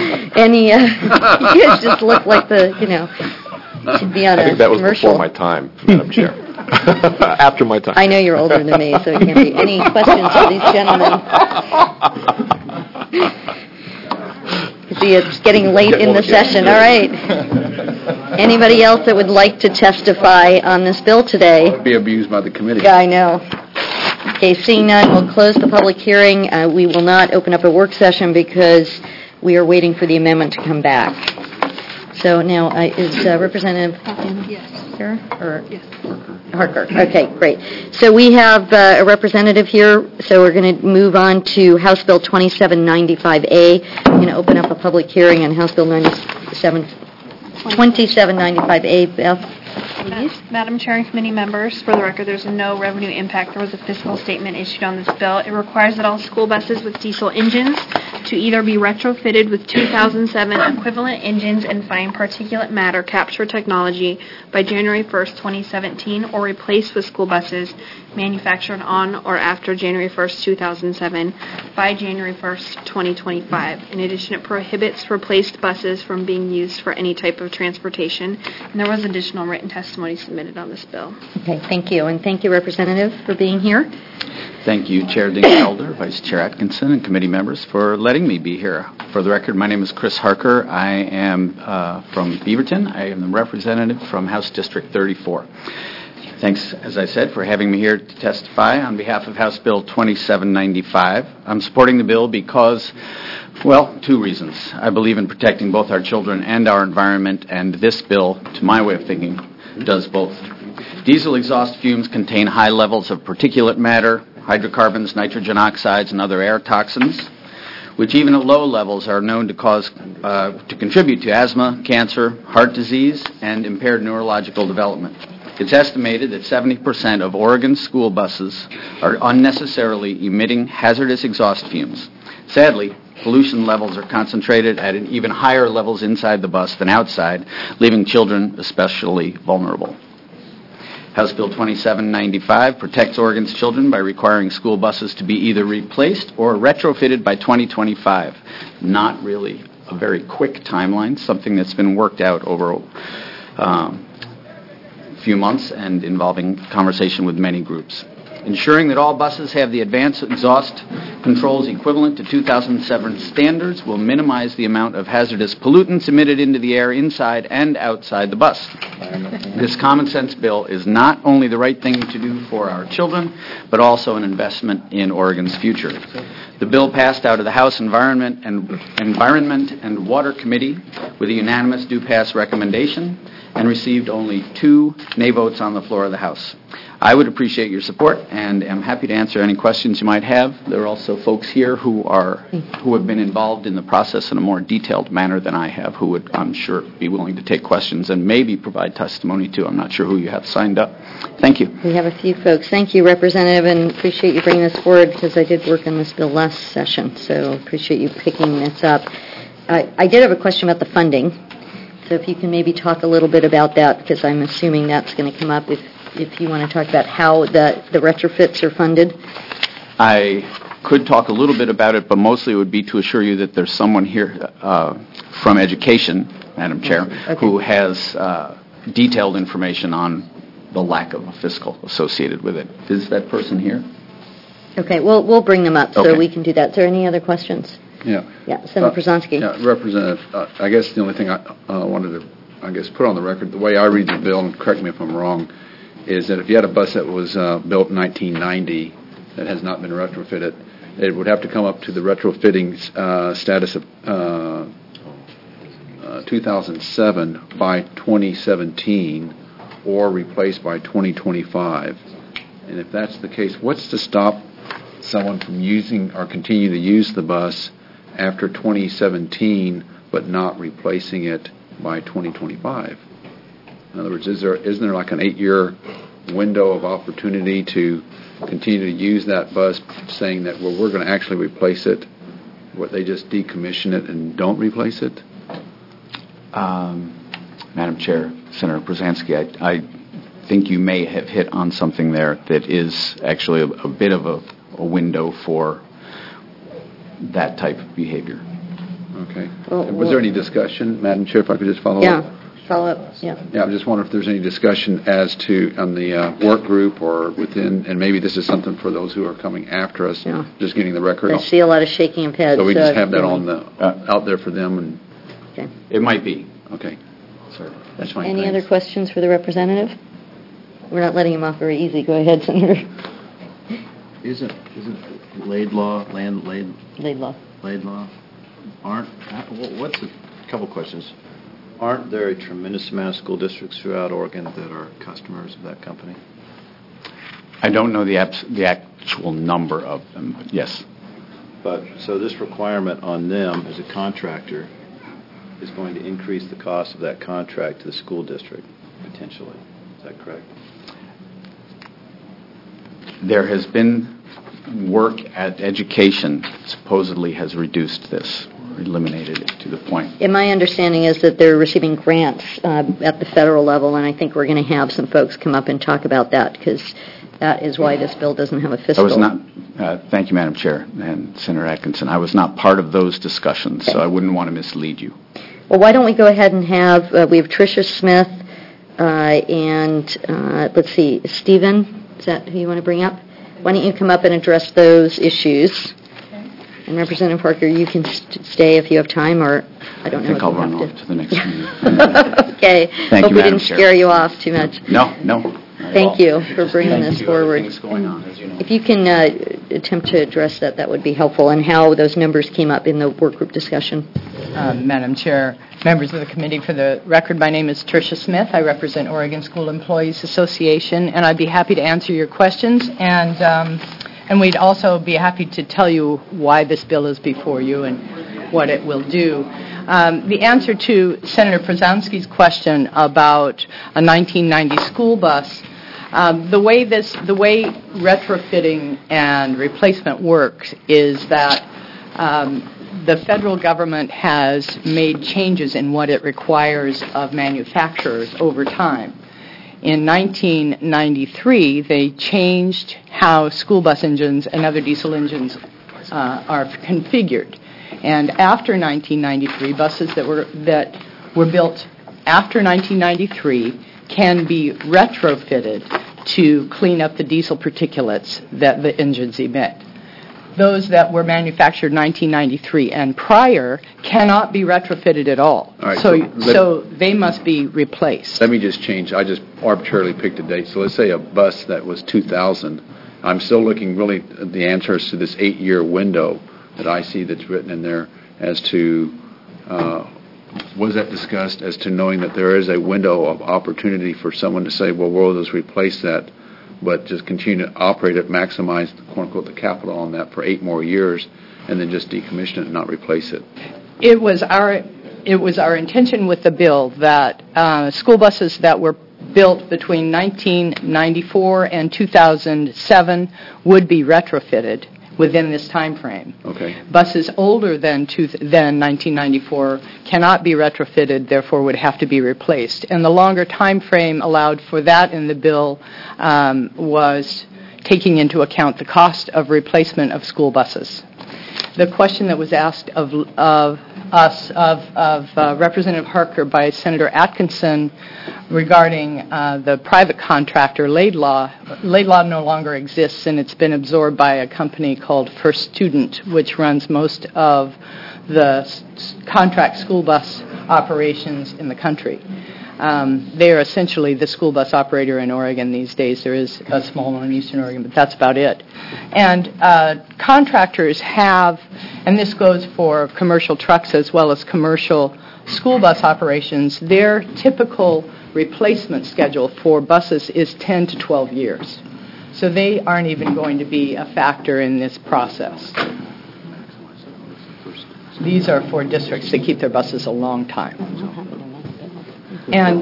guys just look like should be on a commercial. I think that was before my time, Madam Chair. After my time. I know you're older than me, so it can't be. Any questions for these gentlemen? See, it's getting late in the session. All right. Anybody else that would like to testify on this bill today? Be abused by the committee. Yeah, I know. Okay, seeing none, we'll close the public hearing. We will not open up a work session because we are waiting for the amendment to come back. So now, is Representative here? Or yes. Harker. Okay, great. So we have a representative here, so we're going to move on to House Bill 2795A. We're going to open up a public hearing on House Bill 2795A. Beth? Madam Chair and committee members, for the record, there's no revenue impact. There was a fiscal statement issued on this bill. It requires that all school buses with diesel engines to either be retrofitted with 2007 equivalent engines and fine particulate matter capture technology by January 1st, 2017, or replaced with school buses manufactured on or after January 1st, 2007 by January 1st, 2025. In addition, it prohibits replaced buses from being used for any type of transportation. And there was additional written testimony submitted on this bill. Okay, thank you. And thank you, Representative, for being here. Thank you, Chair Dingfelder, Vice Chair Atkinson, and committee members for letting me be here. For the record, my name is Chris Harker. I am from Beaverton. I am the representative from House District 34. Thanks, as I said, for having me here to testify on behalf of House Bill 2795. I'm supporting the bill because, well, two reasons. I believe in protecting both our children and our environment, and this bill, to my way of thinking, does both. Diesel exhaust fumes contain high levels of particulate matter, hydrocarbons, nitrogen oxides, and other air toxins, which even at low levels are known to contribute to asthma, cancer, heart disease, and impaired neurological development. It's estimated that 70% of Oregon's school buses are unnecessarily emitting hazardous exhaust fumes. Sadly, pollution levels are concentrated at even higher levels inside the bus than outside, leaving children especially vulnerable. House Bill 2795 protects Oregon's children by requiring school buses to be either replaced or retrofitted by 2025. Not really a very quick timeline, something that's been worked out over a few months and involving conversation with many groups. Ensuring that all buses have the advanced exhaust controls equivalent to 2007 standards will minimize the amount of hazardous pollutants emitted into the air inside and outside the bus. This common sense bill is not only the right thing to do for our children, but also an investment in Oregon's future. The bill passed out of the House Environment and Water Committee with a unanimous do-pass recommendation and received only 2 nay votes on the floor of the House. I would appreciate your support and am happy to answer any questions you might have. There are also folks here who have been involved in the process in a more detailed manner than I have, who would, I'm sure, be willing to take questions and maybe provide testimony too. I'm not sure who you have signed up. Thank you. We have a few folks. Thank you, Representative, and appreciate you bringing this forward because I did work on this bill last session, so appreciate you picking this up. I did have a question about the funding, so if you can maybe talk a little bit about that, because I'm assuming that's going to come up if you want to talk about how the retrofits are funded. I could talk a little bit about it, but mostly it would be to assure you that there's someone here from Education, Madam Chair, who has detailed information on the lack of a fiscal associated with it. Is that person here? Okay, we'll bring them up so we can do that. Is there any other questions? Yeah. Yeah, Senator Przanski. Yeah, Representative, I guess the only thing I wanted to, put on the record, the way I read the bill, and correct me if I'm wrong, is that if you had a bus that was built in 1990 that has not been retrofitted, it would have to come up to the retrofitting status of 2007 by 2017 or replaced by 2025. And if that's the case, what's to stop someone from using or continue to use the bus after 2017 but not replacing it by 2025? In other words, isn't there like an 8-year window of opportunity to continue to use that bus, saying that, well, we're going to actually replace it, what they just decommission it and don't replace it? Madam Chair, Senator Przanski, I think you may have hit on something there that is actually a bit of a window for that type of behavior. Okay. Was there any discussion, Madam Chair, if I could just follow up? Yeah. Follow up, yeah. Yeah, I just wonder if there's any discussion as to, on the work group or within, and maybe this is something for those who are coming after us, just getting the record. I see a lot of shaking of heads. So we just have that on the out there for them. And okay. It might be. Okay. Sorry. That's fine. Any other questions for the representative? We're not letting him off very easy. Go ahead, Senator. Isn't Laidlaw, Laidlaw. What's a couple questions? Aren't there a tremendous amount of school districts throughout Oregon that are customers of that company? I don't know the actual number of them, but yes. But so this requirement on them as a contractor is going to increase the cost of that contract to the school district, potentially. Is that correct? There has been work at Education supposedly has reduced this, or eliminated it to the point. And my understanding is that they're receiving grants at the federal level, and I think we're going to have some folks come up and talk about that, because that is why this bill doesn't have a fiscal. Thank you, Madam Chair, and Senator Atkinson. I was not part of those discussions, so I wouldn't want to mislead you. Well, why don't we go ahead and have, we have Tricia Smith and, let's see, Stephen, is that who you want to bring up? Why don't you come up and address those issues? And Representative Parker, you can stay if you have time, or I don't know. I think I'll run off to the next meeting. Okay. Thank Hope you, we Madam didn't Chair. scare you off too much. No. Thank you for bringing this forward. Things going on, as you know. If you can attempt to address that, that would be helpful, and how those numbers came up in the work group discussion. Madam Chair, members of the committee, for the record, my name is Tricia Smith. I represent Oregon School Employees Association, and I'd be happy to answer your questions, and we'd also be happy to tell you why this bill is before you and what it will do. The answer to Senator Przanski's question about a 1990 school bus, the way retrofitting and replacement works is that the federal government has made changes in what it requires of manufacturers over time. in 1993, they changed how school bus engines and other diesel engines are configured. And after 1993, buses that were built after 1993 can be retrofitted to clean up the diesel particulates that the engines emit. Those that were manufactured 1993 and prior cannot be retrofitted at all. All right, so they must be replaced. Let me just change. I just arbitrarily picked a date. So let's say a bus that was 2000. I'm still looking really at the answers to this 8-year window that I see that's written in there as to, was that discussed as to knowing that there is a window of opportunity for someone to say, well, we'll just replace that, but just continue to operate it, maximize, quote-unquote, the capital on that for 8 more years, and then just decommission it and not replace it? It was our intention with the bill that school buses that were built between 1994 and 2007 would be retrofitted within this time frame. Okay. Buses older than 1994 cannot be retrofitted, therefore would have to be replaced. And the longer time frame allowed for that in the bill was taking into account the cost of replacement of school buses. The question that was asked of Representative Harker by Senator Atkinson regarding the private contractor Laidlaw no longer exists, and it's been absorbed by a company called First Student, which runs most of the contract school bus operations in the country. They are essentially the school bus operator in Oregon these days. There is a small one in Eastern Oregon, but that's about it. And contractors have, and this goes for commercial trucks as well as commercial school bus operations, their typical replacement schedule for buses is 10 to 12 years. So they aren't even going to be a factor in this process. These are for districts that keep their buses a long time. And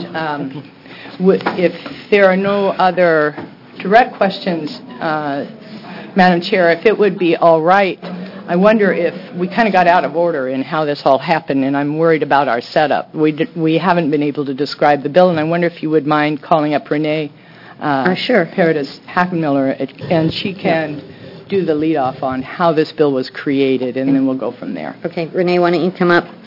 if there are no other direct questions, Madam Chair, if it would be all right, I wonder if we kind of got out of order in how this all happened, and I'm worried about our setup. We haven't been able to describe the bill, and I wonder if you would mind calling up Renee sure. Paradis Hackenmiller, and she can do the lead-off on how this bill was created, and then we'll go from there. Okay, Renee, why don't you come up?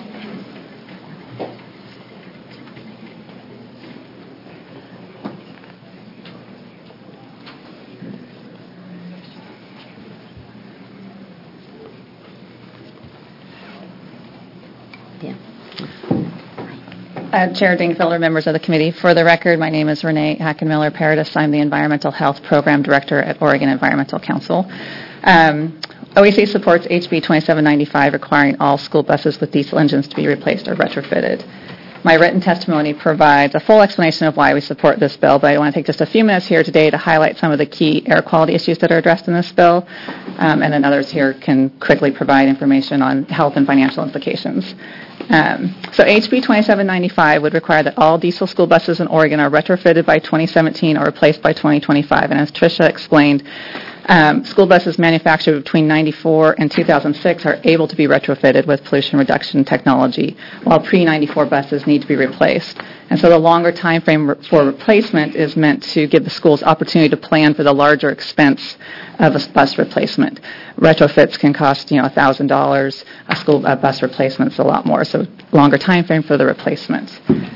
Chair Dingfelder, members of the committee. For the record, my name is Renee Hackenmiller Paradis. I'm the Environmental Health Program Director at Oregon Environmental Council. OEC supports HB 2795 requiring all school buses with diesel engines to be replaced or retrofitted. My written testimony provides a full explanation of why we support this bill, but I want to take just a few minutes here today to highlight some of the key air quality issues that are addressed in this bill, and then others here can quickly provide information on health and financial implications. So HB 2795 would require that all diesel school buses in Oregon are retrofitted by 2017 or replaced by 2025. And as Tricia explained, school buses manufactured between 94 and 2006 are able to be retrofitted with pollution reduction technology, while pre-94 buses need to be replaced. And so the longer time frame for replacement is meant to give the schools opportunity to plan for the larger expense of a bus replacement. Retrofits can cost, $1,000. A bus replacement's a lot more, so longer time frame for the replacement.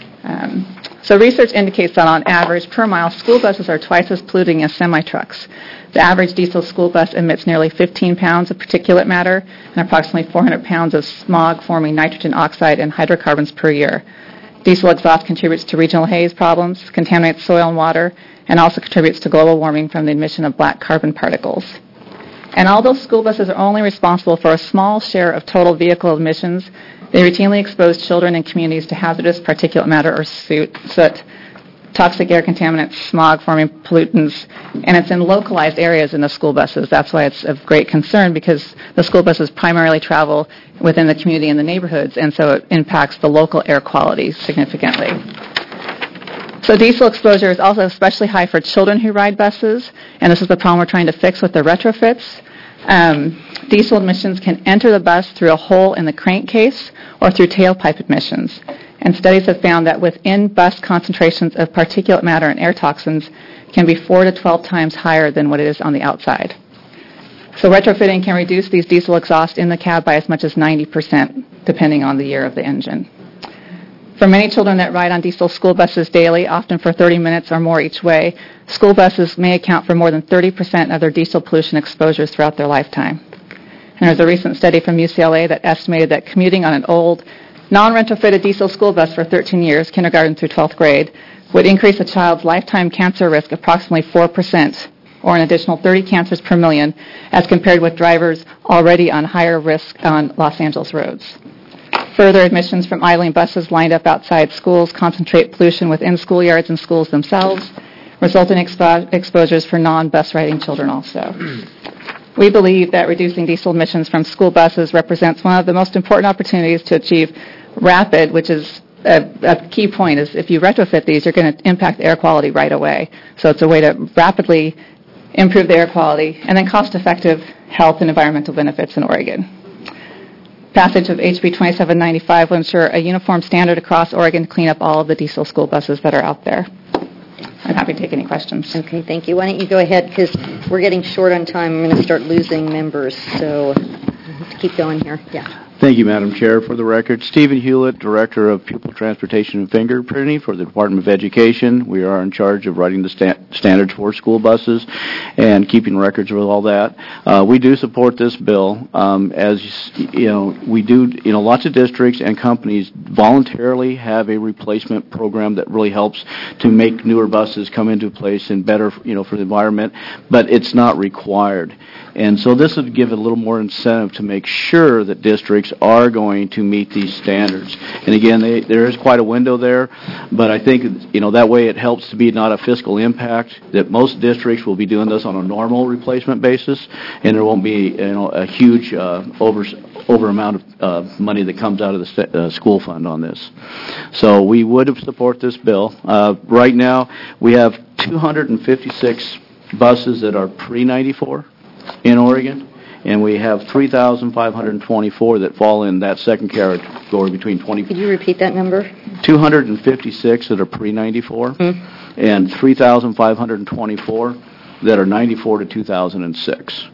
So research indicates that on average, per mile, school buses are twice as polluting as semi-trucks. The average diesel school bus emits nearly 15 pounds of particulate matter and approximately 400 pounds of smog forming nitrogen oxide and hydrocarbons per year. Diesel exhaust contributes to regional haze problems, contaminates soil and water, and also contributes to global warming from the emission of black carbon particles. And although school buses are only responsible for a small share of total vehicle emissions, they routinely expose children and communities to hazardous particulate matter or soot, toxic air contaminants, smog-forming pollutants, and it's in localized areas in the school buses. That's why it's of great concern, because the school buses primarily travel within the community and the neighborhoods, and so it impacts the local air quality significantly. So diesel exposure is also especially high for children who ride buses, and this is the problem we're trying to fix with the retrofits. Diesel emissions can enter the bus through a hole in the crankcase or through tailpipe emissions. and studies have found that within bus concentrations of particulate matter and air toxins can be 4 to 12 times higher than what it is on the outside. So retrofitting can reduce these diesel exhaust in the cab by as much as 90%, depending on the year of the engine. For many children that ride on diesel school buses daily, often for 30 minutes or more each way, school buses may account for more than 30% of their diesel pollution exposures throughout their lifetime. And there's a recent study from UCLA that estimated that commuting on an old, non-retrofitted diesel school bus for 13 years, kindergarten through 12th grade, would increase a child's lifetime cancer risk approximately 4%, or an additional 30 cancers per million, as compared with drivers already on higher risk on Los Angeles roads. Further, emissions from idling buses lined up outside schools concentrate pollution within schoolyards and schools themselves, resulting in exposures for non-bus riding children also. We believe that reducing diesel emissions from school buses represents one of the most important opportunities to achieve rapid, which is a key point, is if you retrofit these, you're going to impact air quality right away. So it's a way to rapidly improve the air quality and then cost-effective health and environmental benefits in Oregon. Passage of HB 2795 will ensure a uniform standard across Oregon to clean up all of the diesel school buses that are out there. I'm happy to take any questions. Okay, thank you. Why don't you go ahead, because we're getting short on time. We're going to start losing members, so let's keep going here. Yeah. Thank you, Madam Chair. For the record, Stephen Hewlett, Director of Pupil Transportation and Fingerprinting for the Department of Education. We are in charge of writing the standards for school buses and keeping records with all that. We do support this bill. As you know, we do, lots of districts and companies voluntarily have a replacement program that really helps to make newer buses come into place and better, for the environment, but it's not required. And so this would give a little more incentive to make sure that districts are going to meet these standards. And again, there is quite a window there, but I think, that way it helps to be not a fiscal impact, that most districts will be doing this on a normal replacement basis, and there won't be, a huge over amount of money that comes out of the school fund on this. So we would support this bill. Right now, we have 256 buses that are pre-94 in Oregon, and we have 3,524 that fall in that second category between 20. Could you repeat that number? 256 that are pre-94, and 3,524 that are 94 to 2006.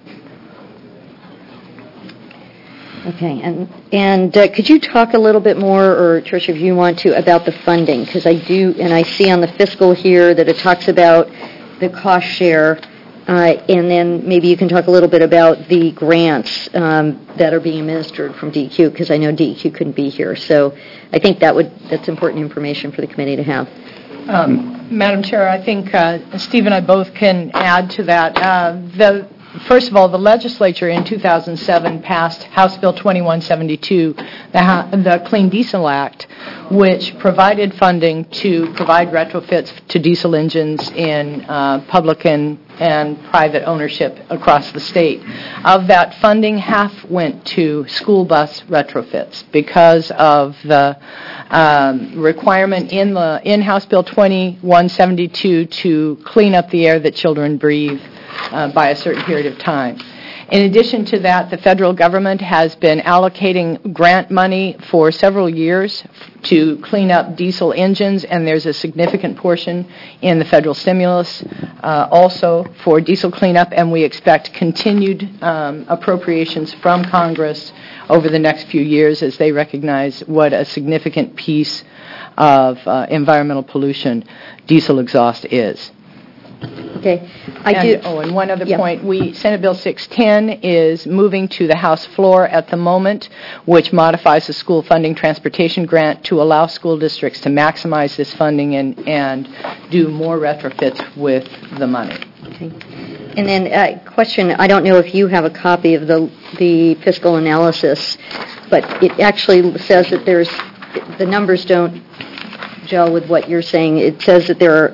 Okay, and could you talk a little bit more, or Tricia, if you want to, about the funding? Because I do, and I see on the fiscal here that it talks about the cost share. And then maybe you can talk a little bit about the grants that are being administered from DEQ, because I know DEQ couldn't be here. So I think that's important information for the committee to have. Madam Chair, I think Steve and I both can add to that. First of all, the legislature in 2007 passed House Bill 2172, the Clean Diesel Act, which provided funding to provide retrofits to diesel engines in public and private ownership across the state. Of that funding, half went to school bus retrofits because of the requirement in House Bill 2172 to clean up the air that children breathe by a certain period of time. In addition to that, the federal government has been allocating grant money for several years to clean up diesel engines, and there's a significant portion in the federal stimulus also for diesel cleanup, and we expect continued appropriations from Congress over the next few years as they recognize what a significant piece of environmental pollution diesel exhaust is. Okay. And one other point. Senate Bill 610 is moving to the House floor at the moment, which modifies the school funding transportation grant to allow school districts to maximize this funding and do more retrofits with the money. Okay. And then question, I don't know if you have a copy of the fiscal analysis, but it actually says that the numbers don't gel with what you're saying. It says that there are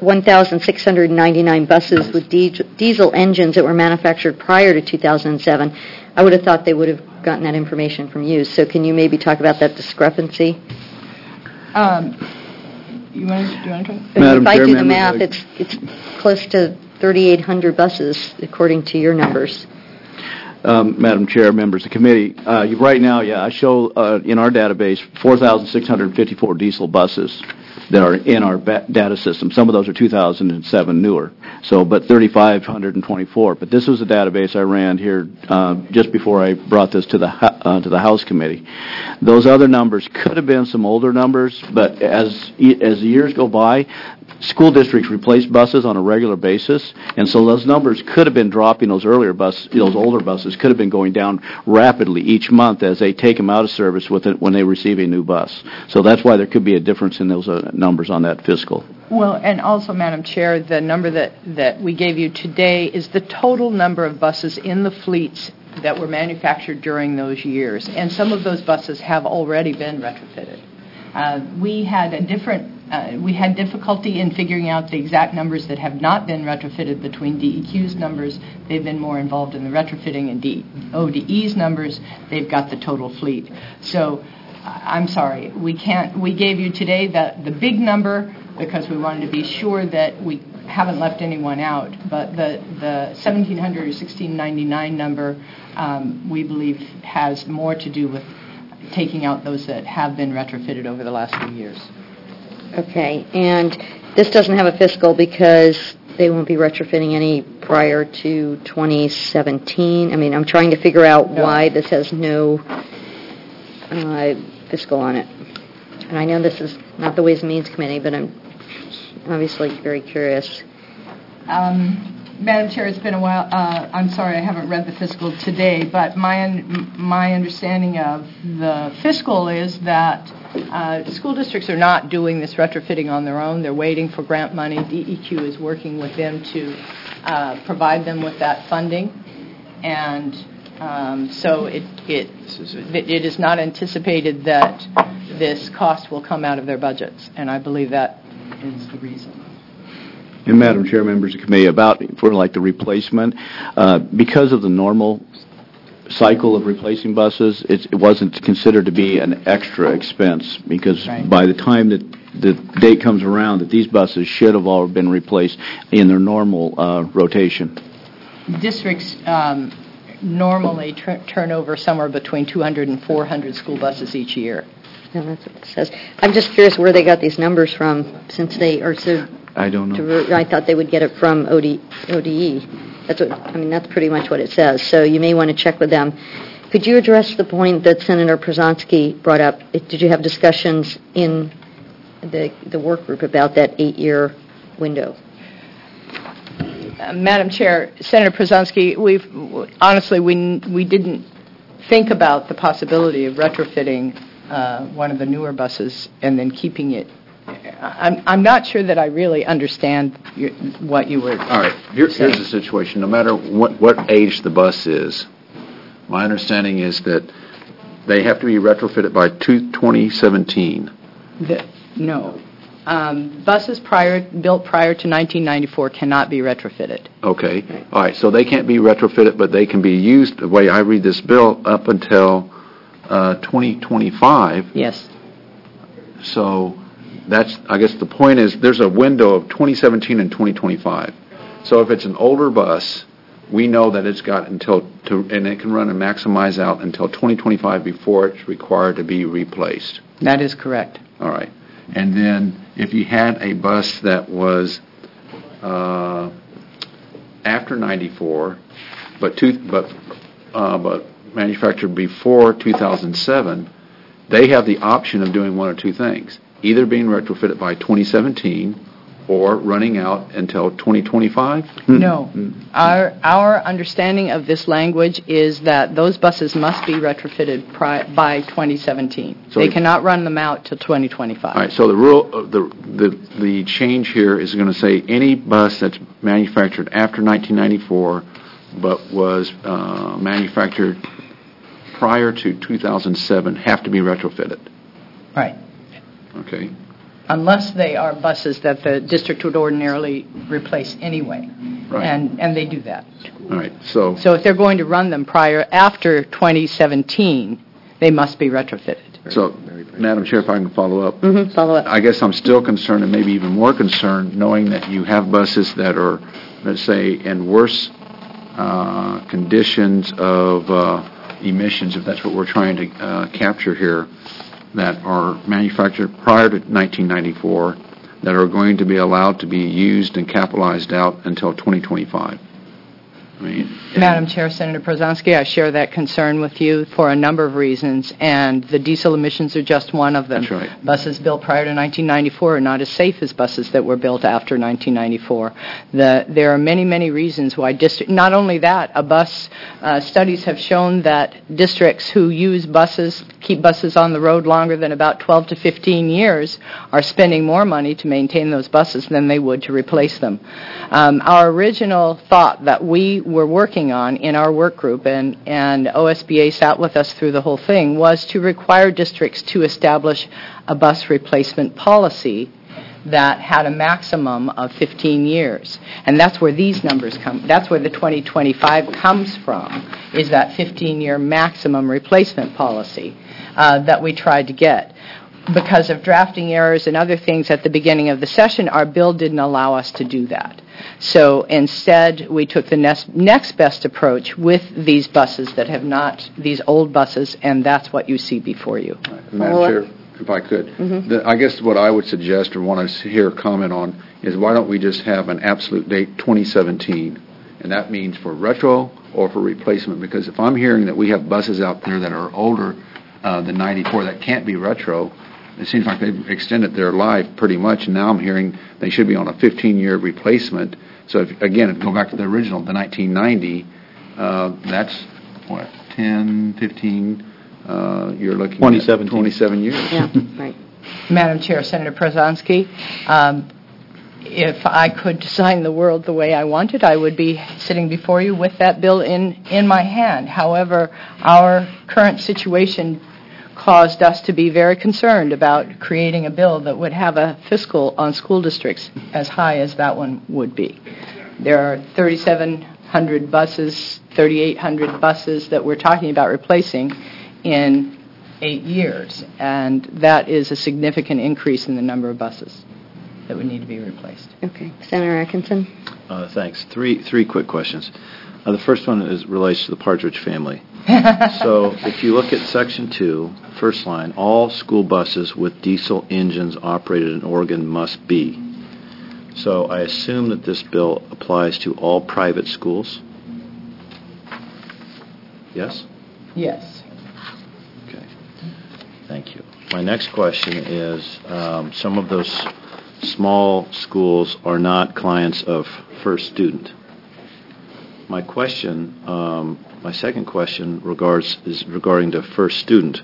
1,699 buses with diesel engines that were manufactured prior to 2007. I would have thought they would have gotten that information from you. So can you maybe talk about that discrepancy? Do you want to? If I do the math, it's close to 3,800 buses, according to your numbers. Madam Chair, members of the committee. Right now, I show in our database 4,654 diesel buses that are in our data system. Some of those are 2007 newer, but 3,524. But this was a database I ran here just before I brought this to the House committee. Those other numbers could have been some older numbers, but as the years go by, school districts replace buses on a regular basis, and so those numbers could have been dropping. Those older buses could have been going down rapidly each month as they take them out of service when they receive a new bus. So that's why there could be a difference in those numbers on that fiscal. Well, and also, Madam Chair, the number that we gave you today is the total number of buses in the fleets that were manufactured during those years, and some of those buses have already been retrofitted. We had difficulty in figuring out the exact numbers that have not been retrofitted between DEQ's numbers. They've been more involved in the retrofitting, and ODE's numbers, they've got the total fleet. So I'm sorry, we gave you today the big number because we wanted to be sure that we haven't left anyone out, but the 1,700 or 1,699 number we believe has more to do with taking out those that have been retrofitted over the last few years. Okay, and this doesn't have a fiscal because they won't be retrofitting any prior to 2017. I mean, I'm trying to figure out why this has no fiscal on it. And I know this is not the Ways and Means Committee, but I'm obviously very curious. Madam Chair, it's been a while. I'm sorry, I haven't read the fiscal today, but my understanding of the fiscal is that school districts are not doing this retrofitting on their own. They're waiting for grant money. DEQ is working with them to provide them with that funding, and so it is not anticipated that this cost will come out of their budgets, and I believe that is the reason. And Madam Chair, members of the committee, for the replacement, because of the normal cycle of replacing buses, it wasn't considered to be an extra expense because by the time that the date comes around, that these buses should have all been replaced in their normal rotation. Districts normally turn over somewhere between 200 and 400 school buses each year. Yeah, that's what it says. I'm just curious where they got these numbers from, since they are so... I don't know. I thought they would get it from ODE. That's pretty much what it says. So you may want to check with them. Could you address the point that Senator Przanski brought up? Did you have discussions in the work group about that 8-year window? Madam Chair, Senator Przanski, we didn't think about the possibility of retrofitting one of the newer buses and then keeping it. I'm not sure that I really understand what you were All right, here's the situation. No matter what age the bus is, my understanding is that they have to be retrofitted by 2017. No. Buses built prior to 1994 cannot be retrofitted. Okay. All right, so they can't be retrofitted, but they can be used, the way I read this bill, up until 2025. Yes. So I guess the point is there's a window of 2017 and 2025. So if it's an older bus, we know that it's got and it can run and maximize out until 2025 before it's required to be replaced. That is correct. All right. And then if you had a bus that was after 94, but manufactured before 2007, they have the option of doing one or two things. Either being retrofitted by 2017 or running out until 2025? No. Our understanding of this language is that those buses must be retrofitted by 2017. So they cannot run them out till 2025. All right. So the rule, the change here is going to say any bus that's manufactured after 1994 but was manufactured prior to 2007 have to be retrofitted. Right. Okay. Unless they are buses that the district would ordinarily replace anyway. Right. And they do that. All right. So if they're going to run them after 2017, they must be retrofitted. So, Madam Chair, if I can follow up. Mm-hmm. Follow up. I guess I'm still concerned, and maybe even more concerned, knowing that you have buses that are, let's say, in worse conditions of emissions, if that's what we're trying to capture here, that are manufactured prior to 1994 that are going to be allowed to be used and capitalized out until 2025. Madam Chair, Senator Prozanski, I share that concern with you for a number of reasons, and the diesel emissions are just one of them. That's right. Buses built prior to 1994 are not as safe as buses that were built after 1994. There are many, many reasons why not only that, studies have shown that districts who use buses, keep buses on the road longer than about 12 to 15 years, are spending more money to maintain those buses than they would to replace them. Our original thought that we were working on in our work group, and OSBA sat with us through the whole thing, was to require districts to establish a bus replacement policy that had a maximum of 15 years. And that's where these numbers come. That's where the 2025 comes from, is that 15-year maximum replacement policy that we tried to get. Because of drafting errors and other things at the beginning of the session, our bill didn't allow us to do that. So instead, we took the next best approach with these buses that have not, these old buses, and that's what you see before you. Madam Chair, if I could, I guess what I would suggest or want to hear a comment on is why don't we just have an absolute date, 2017, and that means for retro or for replacement, because if I'm hearing that we have buses out there that are older than 94 that can't be retro, it seems like they've extended their life pretty much, and now I'm hearing they should be on a 15-year replacement. So, if go back to the original, the 1990, that's, 10, 15, you're looking 27. At 27 years. Yeah, right. Madam Chair, Senator Prozanski, if I could design the world the way I wanted, I would be sitting before you with that bill in my hand. However, our current situation caused us to be very concerned about creating a bill that would have a fiscal on school districts as high as that one would be. There are 3,700 buses, 3,800 buses that we're talking about replacing in 8 years, and that is a significant increase in the number of buses that would need to be replaced. Okay. Senator Atkinson? Thanks. Three quick questions. The first one relates to the Partridge family. So if you look at Section 2, first line, all school buses with diesel engines operated in Oregon must be. So I assume that this bill applies to all private schools? Yes? Yes. Okay. Thank you. My next question is, some of those small schools are not clients of First Student. My second question is regarding the First Student.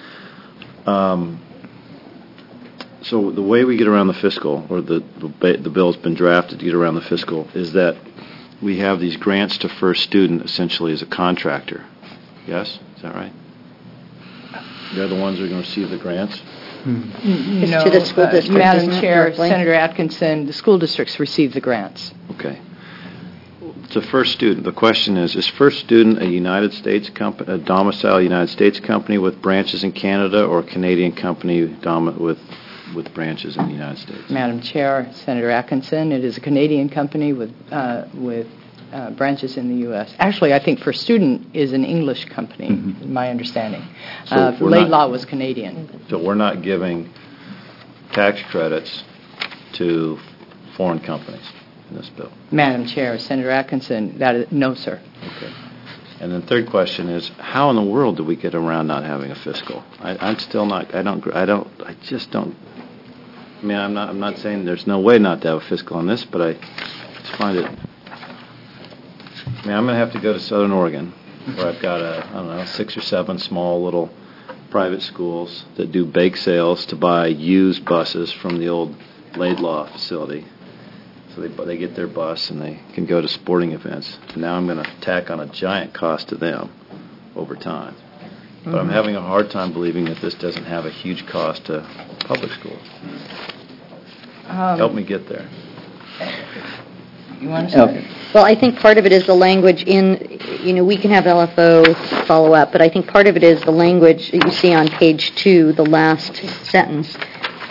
So the way we get around the fiscal, or the bill's been drafted to get around the fiscal, is that we have these grants to First Student essentially as a contractor. Yes? Is that right? They're the ones who are going to receive the grants? No, to the school district, Madam Chair, directly? Senator Atkinson, the school districts receive the grants. Okay. To First Student, the question is First Student a United States company, a domiciled United States company with branches in Canada, or a Canadian company with branches in the United States? Madam Chair, Senator Atkinson, it is a Canadian company with branches in the U.S. Actually, I think First Student is an English company, in my understanding. So Laidlaw was Canadian. So we're not giving tax credits to foreign companies in this bill? Madam Chair, Senator Atkinson, no, sir. Okay. And then third question is, how in the world do we get around not having a fiscal? I'm still not. I just don't. I mean, I'm not saying there's no way not to have a fiscal on this, but I just find it. I mean, I'm going to have to go to Southern Oregon, where I've got 6 or 7 small little private schools that do bake sales to buy used buses from the old Laidlaw facility. So they get their bus and they can go to sporting events. And now I'm going to tack on a giant cost to them over time. But I'm having a hard time believing that this doesn't have a huge cost to public schools. Help me get there. You want to start? Well, I think part of it is the language we can have LFO follow up, but I think part of it is the language that you see on page 2, the last sentence.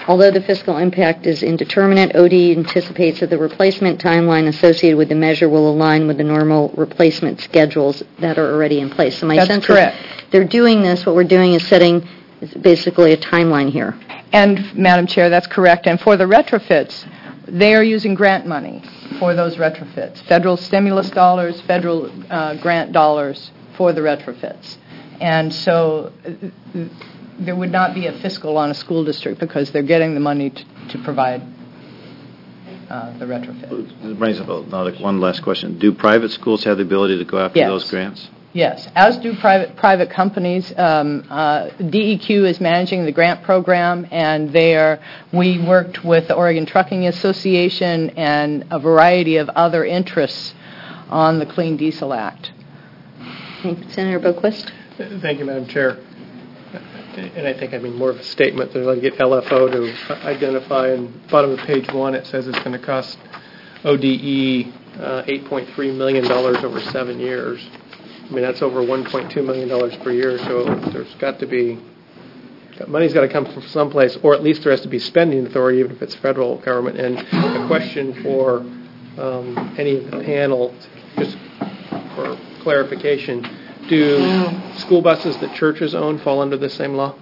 Although the fiscal impact is indeterminate, OD anticipates that the replacement timeline associated with the measure will align with the normal replacement schedules that are already in place. So my sense is they're doing this. What we're doing is setting basically a timeline here. And, Madam Chair, that's correct. And for the retrofits, they are using grant money for those retrofits. Federal stimulus dollars, federal grant dollars for the retrofits. And so there would not be a fiscal on a school district because they're getting the money to provide the retrofit. This brings up one last question. Do private schools have the ability to go after those grants? Yes, as do private companies. DEQ is managing the grant program, and we worked with the Oregon Trucking Association and a variety of other interests on the Clean Diesel Act. Senator Boquist. Thank you, Madam Chair. And I think more of a statement. They're going to get LFO to identify. And bottom of page 1, it says it's going to cost ODE $8.3 million over 7 years. That's over $1.2 million per year. So there's got to be money's got to come from someplace, or at least there has to be spending authority, even if it's federal government. And a question for any of the panel, just for clarification. Do school buses that churches own fall under the same law?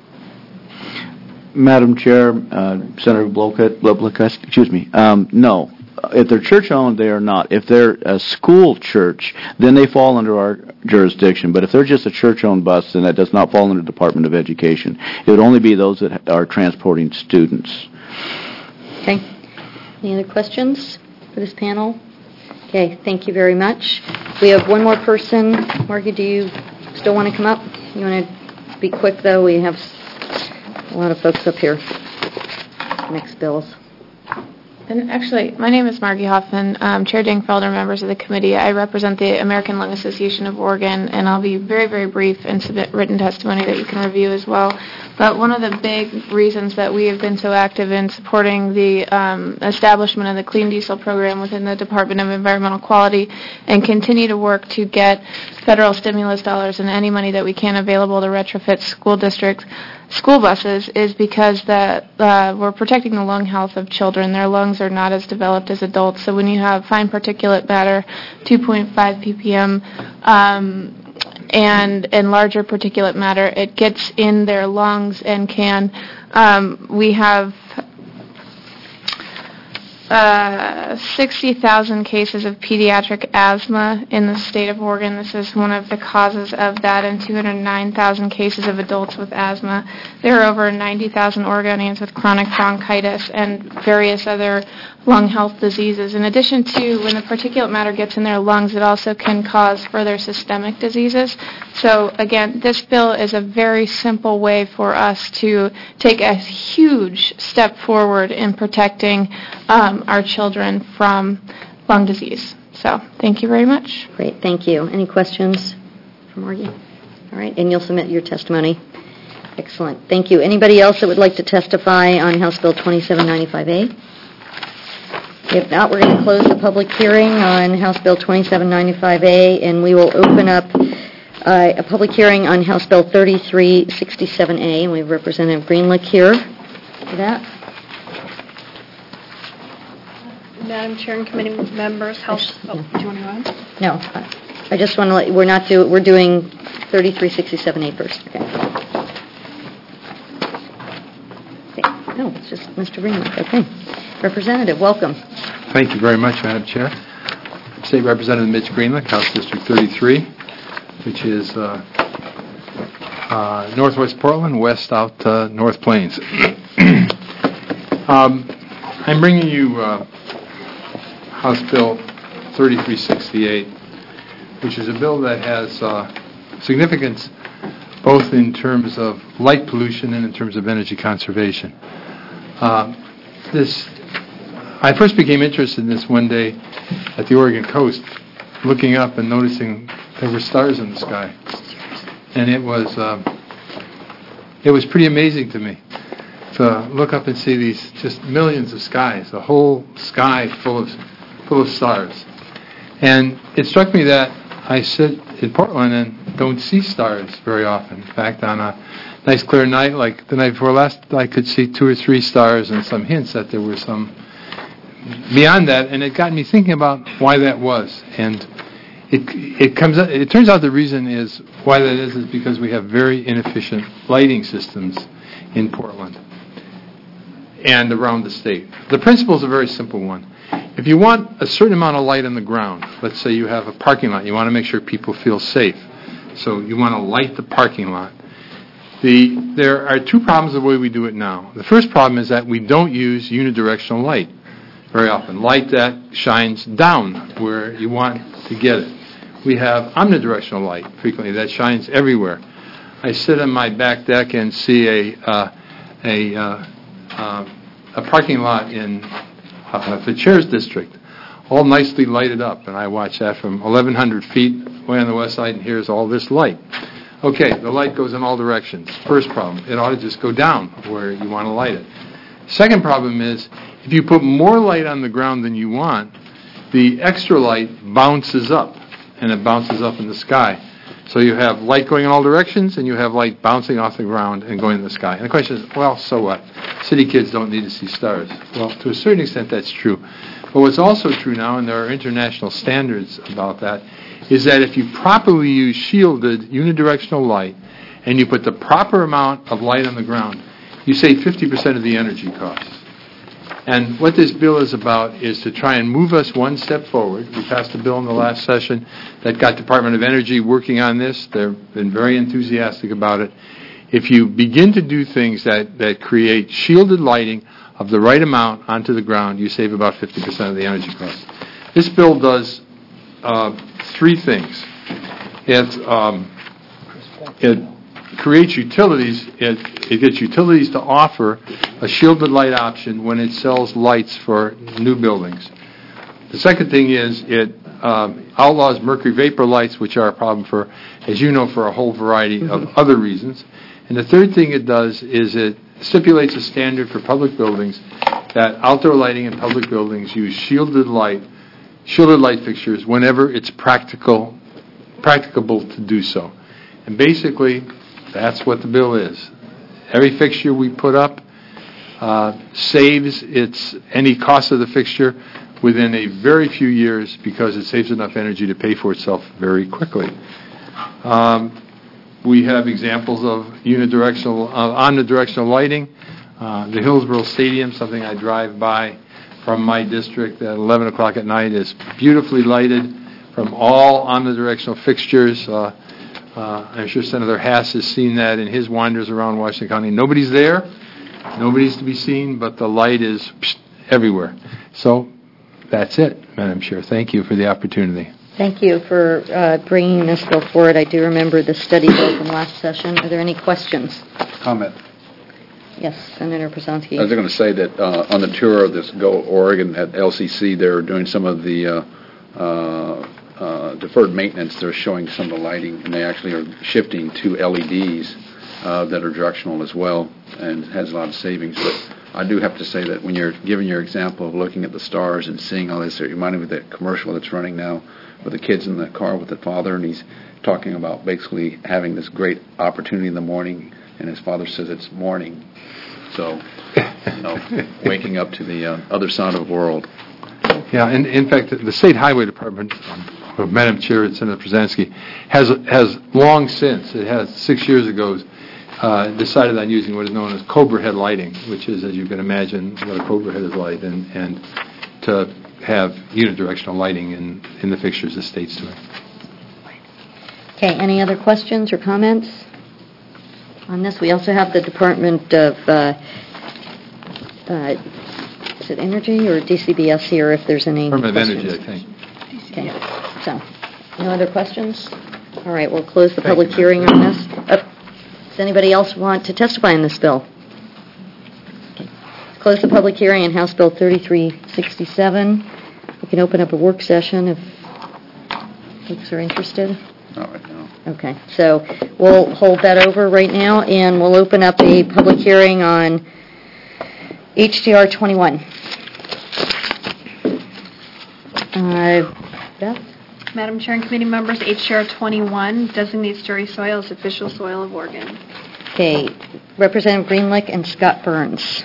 Madam Chair, Senator Blokast, no. If they're church-owned, they are not. If they're a school church, then they fall under our jurisdiction. But if they're just a church-owned bus, then that does not fall under the Department of Education. It would only be those that are transporting students. Okay. Any other questions for this panel? Okay, thank you very much. We have one more person. Margie, do you still want to come up? You want to be quick, though? We have a lot of folks up here. Next bills. And actually, my name is Margie Hoffman, Chair Dingfelder, members of the committee. I represent the American Lung Association of Oregon, and I'll be very, very brief and submit written testimony that you can review as well. But one of the big reasons that we have been so active in supporting the establishment of the Clean Diesel program within the Department of Environmental Quality and continue to work to get federal stimulus dollars and any money that we can available to retrofit school districts, school buses, is because we're protecting the lung health of children. Their lungs are not as developed as adults. So when you have fine particulate matter, 2.5 ppm, and larger particulate matter, it gets in their lungs and can. We have 60,000 cases of pediatric asthma in the state of Oregon. This is one of the causes of that, and 209,000 cases of adults with asthma. There are over 90,000 Oregonians with chronic bronchitis and various other lung health diseases. In addition to when the particulate matter gets in their lungs, it also can cause further systemic diseases. So again, this bill is a very simple way for us to take a huge step forward in protecting our children from lung disease. So thank you very much. Great, thank you. Any questions for Margie? All right, and you'll submit your testimony. Excellent, thank you. Anybody else that would like to testify on House Bill 2795A? If not, we're going to close the public hearing on House Bill 2795A, and we will open up a public hearing on House Bill 3367A, and we have Representative Greenlick here for that. Madam Chair and committee members, do you want to go on? No, I just want to let you, we're doing 3367A first. Okay. No, it's just Mr. Greenlick. Okay. Representative, welcome. Thank you very much, Madam Chair. State Representative Mitch Greenlick, House District 33, which is northwest Portland, west out North Plains. I'm bringing you House Bill 3368, which is a bill that has significance both in terms of light pollution and in terms of energy conservation. I first became interested in this one day at the Oregon coast, looking up and noticing there were stars in the sky, and it was pretty amazing to me to look up and see these just millions of skies, a whole sky full of stars. And it struck me that I sit in Portland, and don't see stars very often. In fact, on a nice clear night like the night before last, I could see 2 or 3 stars and some hints that there were some beyond that, and it got me thinking about why that was. And it turns out the reason is why that is because we have very inefficient lighting systems in Portland and around the state. The principle is a very simple one. If you want a certain amount of light on the ground, let's say you have a parking lot, you want to make sure people feel safe, so you want to light the parking lot. There are 2 problems the way we do it now. The first problem is that we don't use unidirectional light very often, light that shines down where you want to get it. We have omnidirectional light frequently that shines everywhere. I sit on my back deck and see a parking lot in the Chairs District, all nicely lighted up, and I watch that from 1,100 feet way on the west side, and here's all this light. Okay, the light goes in all directions. First problem, it ought to just go down where you want to light it. Second problem is, if you put more light on the ground than you want, the extra light bounces up, and it bounces up in the sky. So you have light going in all directions, and you have light bouncing off the ground and going in the sky. And the question is, well, so what? City kids don't need to see stars. Well, to a certain extent, that's true. But what's also true now, and there are international standards about that, is that if you properly use shielded unidirectional light, and you put the proper amount of light on the ground, you save 50% of the energy costs. And what this bill is about is to try and move us one step forward. We passed a bill in the last session that got Department of Energy working on this. They've been very enthusiastic about it. If you begin to do things that create shielded lighting of the right amount onto the ground, you save about 50% of the energy cost. This bill does 3 things. It creates utilities. It gets utilities to offer a shielded light option when it sells lights for new buildings. The second thing is it outlaws mercury vapor lights, which are a problem for, as you know, for a whole variety of other reasons. And the third thing it does is it stipulates a standard for public buildings that outdoor lighting in public buildings use shielded light fixtures whenever it's practicable to do so. And basically, that's what the bill is. Every fixture we put up saves any cost of the fixture within a very few years because it saves enough energy to pay for itself very quickly. We have examples of omnidirectional lighting. The Hillsborough Stadium, something I drive by from my district at 11 o'clock at night, is beautifully lighted from all omnidirectional fixtures. I'm sure Senator Haas has seen that in his wanders around Washington County. Nobody's there. Nobody's to be seen, but the light is everywhere. So that's it, Madam Chair. Thank you for the opportunity. Thank you for bringing this bill forward. I do remember the study bill from last session. Are there any questions? Comment. Yes, Senator Przanski. I was going to say that on the tour of this Go Oregon at LCC, they're doing some of the deferred maintenance. They're showing some of the lighting, and they actually are shifting to LEDs that are directional as well, and has a lot of savings. But I do have to say that when you're giving your example of looking at the stars and seeing all this, it reminded me of that commercial that's running now with the kids in the car with the father, and he's talking about basically having this great opportunity in the morning, and his father says it's morning. So, waking up to the other side of the world. Yeah, and in fact, the State Highway Department, Madam Chair and Senator Przanski, has long since, it has 6 years ago, decided on using what is known as Cobra head lighting, which is, as you can imagine, what a Cobra head is like, and to have unidirectional lighting in the fixtures the state's doing. Okay, any other questions or comments on this? We also have the Department of, is it Energy or DCBS here, if there's any Department questions? of Energy, I think. Okay, so, no other questions? All right, we'll close the public hearing on this. Does anybody else want to testify on this bill? Okay. Close the public hearing on House Bill 3367. We can open up a work session if folks are interested. Not right now. Okay, so we'll hold that over right now, and we'll open up a public hearing on HDR 21. Beth? Madam Chair and committee members, H.R. 21 designates Jury soil as official soil of Oregon. Okay, Representative Greenlick and Scott Burns.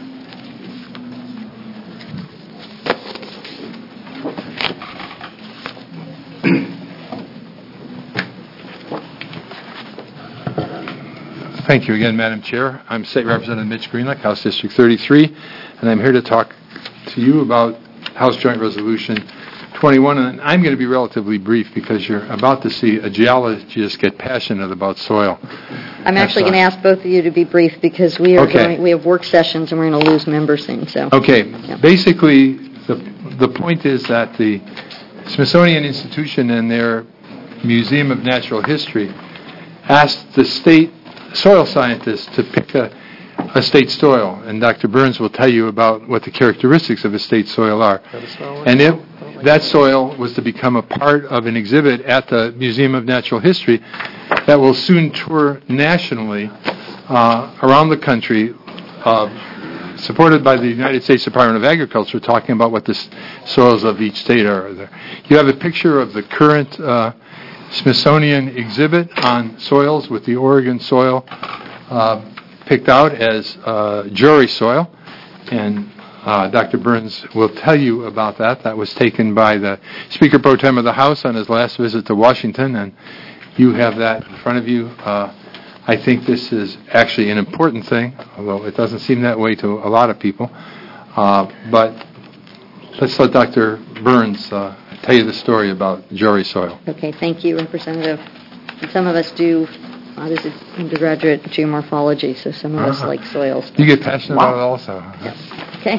Thank you again, Madam Chair. I'm State Representative Mitch Greenlick, House District 33, and I'm here to talk to you about House Joint Resolution 21, and I'm going to be relatively brief because you're about to see a geologist get passionate about soil. I'm actually going to ask both of you to be brief because we have work sessions and we're going to lose members soon. So basically, the point is that the Smithsonian Institution and their Museum of Natural History asked the state soil scientists to pick a state soil, and Dr. Burns will tell you about what the characteristics of a state soil are. And that soil was to become a part of an exhibit at the Museum of Natural History that will soon tour nationally around the country, supported by the United States Department of Agriculture, talking about what the soils of each state are there. You have a picture of the current Smithsonian exhibit on soils with the Oregon soil picked out as jury soil, and Dr. Burns will tell you about that. That was taken by the Speaker Pro Tem of the House on his last visit to Washington, and you have that in front of you. I think this is actually an important thing, although it doesn't seem that way to a lot of people. But let's let Dr. Burns tell you the story about jury soil. Okay, thank you, Representative. And some of us do undergraduate geomorphology, so some of us like soils. You get passionate about it also. Yes. Okay.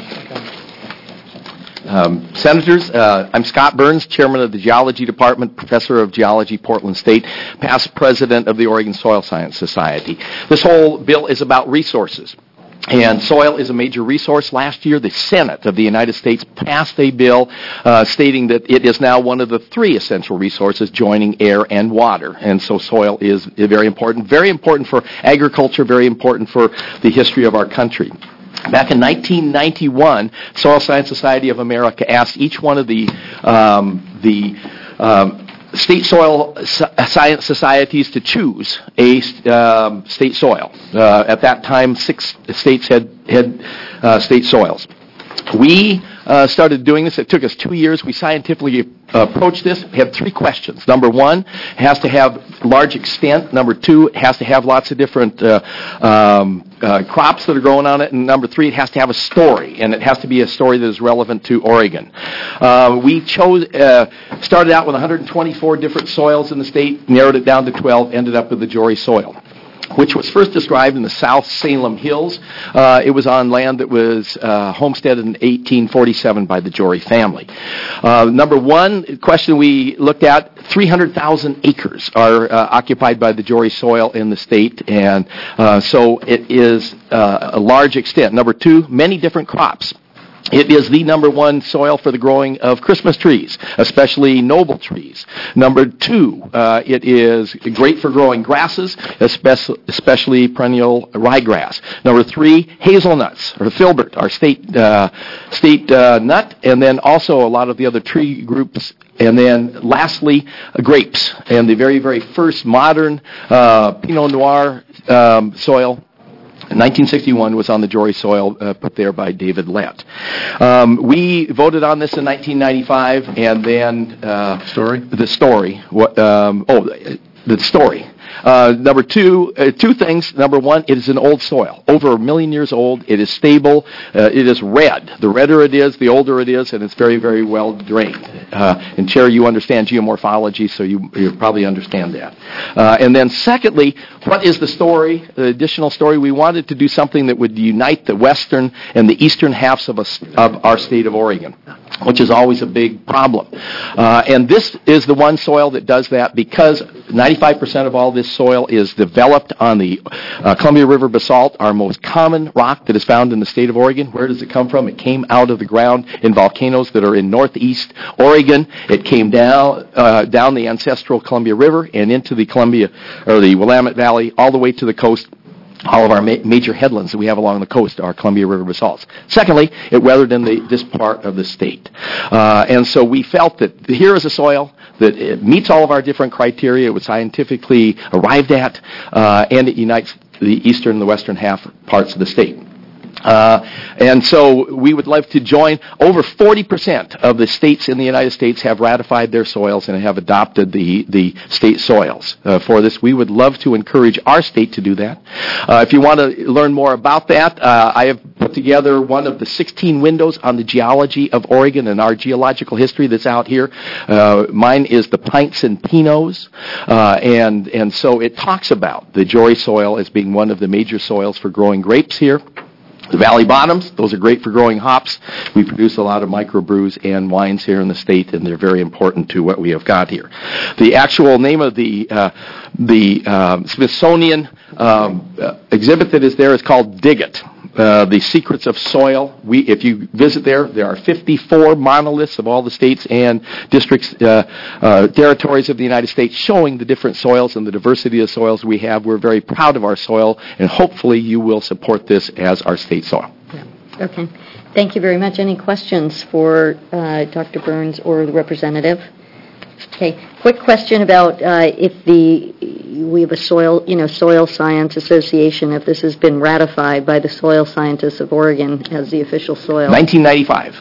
Senators, I'm Scott Burns, Chairman of the Geology Department, Professor of Geology, Portland State, past President of the Oregon Soil Science Society. This whole bill is about resources. And soil is a major resource. Last year, the Senate of the United States passed a bill stating that it is now one of the three essential resources, joining air and water. And so soil is very important for agriculture, very important for the history of our country. Back in 1991, Soil Science Society of America asked each one of the state soil science societies to choose a state soil. At that time, 6 states had state soils. We started doing this. It took us 2 years. We scientifically approached this. We had 3 questions. Number 1, it has to have large extent. Number 2, it has to have lots of different crops that are growing on it. And number 3, it has to have a story, and it has to be a story that is relevant to Oregon. We started out with 124 different soils in the state, narrowed it down to 12, ended up with the Jory soil, which was first described in the South Salem Hills. It was on land that was homesteaded in 1847 by the Jory family. Number 1 question we looked at, 300,000 acres are occupied by the Jory soil in the state, and so it is a large extent. Number 2, many different crops. It is the number 1 soil for the growing of Christmas trees, especially noble trees. Number 2, it is great for growing grasses, especially perennial ryegrass. Number 3, hazelnuts, or filbert, our state nut, and then also a lot of the other tree groups. And then lastly, grapes. And the very, very first modern Pinot Noir soil, 1961, was on the Jory soil put there by David Lett. We voted on this in 1995, and then the story. Number 2 things. Number 1, it is an old soil, over 1 million years old. It is stable. It is red. The redder it is, the older it is, and it's very, very well drained. And Chair, you understand geomorphology, so you probably understand that. And then secondly, what is the story, the additional story? We wanted to do something that would unite the western and the eastern halves of our state of Oregon, which is always a big problem. And this is the one soil that does that, because 95% of all this soil is developed on the Columbia River basalt, our most common rock that is found in the state of Oregon. Where does it come from? It came out of the ground in volcanoes that are in northeast Oregon. It came down the ancestral Columbia River and into the Columbia, or the Willamette Valley, all the way to the coast. All of our major headlands that we have along the coast are Columbia River basalts. Secondly, it weathered in this part of the state. And so we felt that here is a soil that it meets all of our different criteria, it was scientifically arrived at, and it unites the eastern and the western parts of the state. And so we would love to join. Over 40% of the states in the United States have ratified their soils and have adopted the state soils for this. We would love to encourage our state to do that. If you want to learn more about that, I have put together one of the 16 windows on the geology of Oregon and our geological history that's out here. Mine is the Pints and Pinots, and so it talks about the Jory soil as being one of the major soils for growing grapes here. The Valley Bottoms, those are great for growing hops. We produce a lot of microbrews and wines here in the state, and they're very important to what we have got here. The actual name of the Smithsonian exhibit that is there is called Dig It. The Secrets of Soil. If you visit there are 54 monoliths of all the states and districts, territories of the United States showing the different soils and the diversity of soils we have. We're very proud of our soil, and hopefully you will support this as our state soil. Yeah. Okay. Thank you very much. Any questions for Dr. Burns or the representative? Okay. Quick question about if we have a Soil Science Association, if this has been ratified by the soil scientists of Oregon as the official soil. 1995.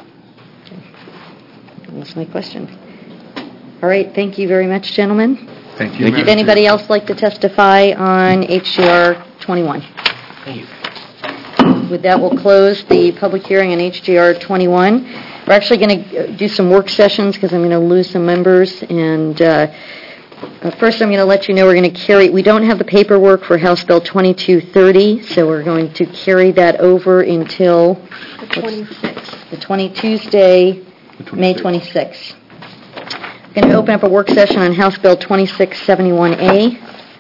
Okay. That's my question. All right. Thank you very much, gentlemen. Thank you. Would anybody else like to testify on HGR 21? Thank you. With that, we'll close the public hearing on HGR 21. We're actually going to do some work sessions because I'm going to lose some members. And first, I'm going to let you know we're going to we don't have the paperwork for House Bill 2230, so we're going to carry that over until the 26th. Tuesday, May 26th. We're going to open up a work session on House Bill 2671A.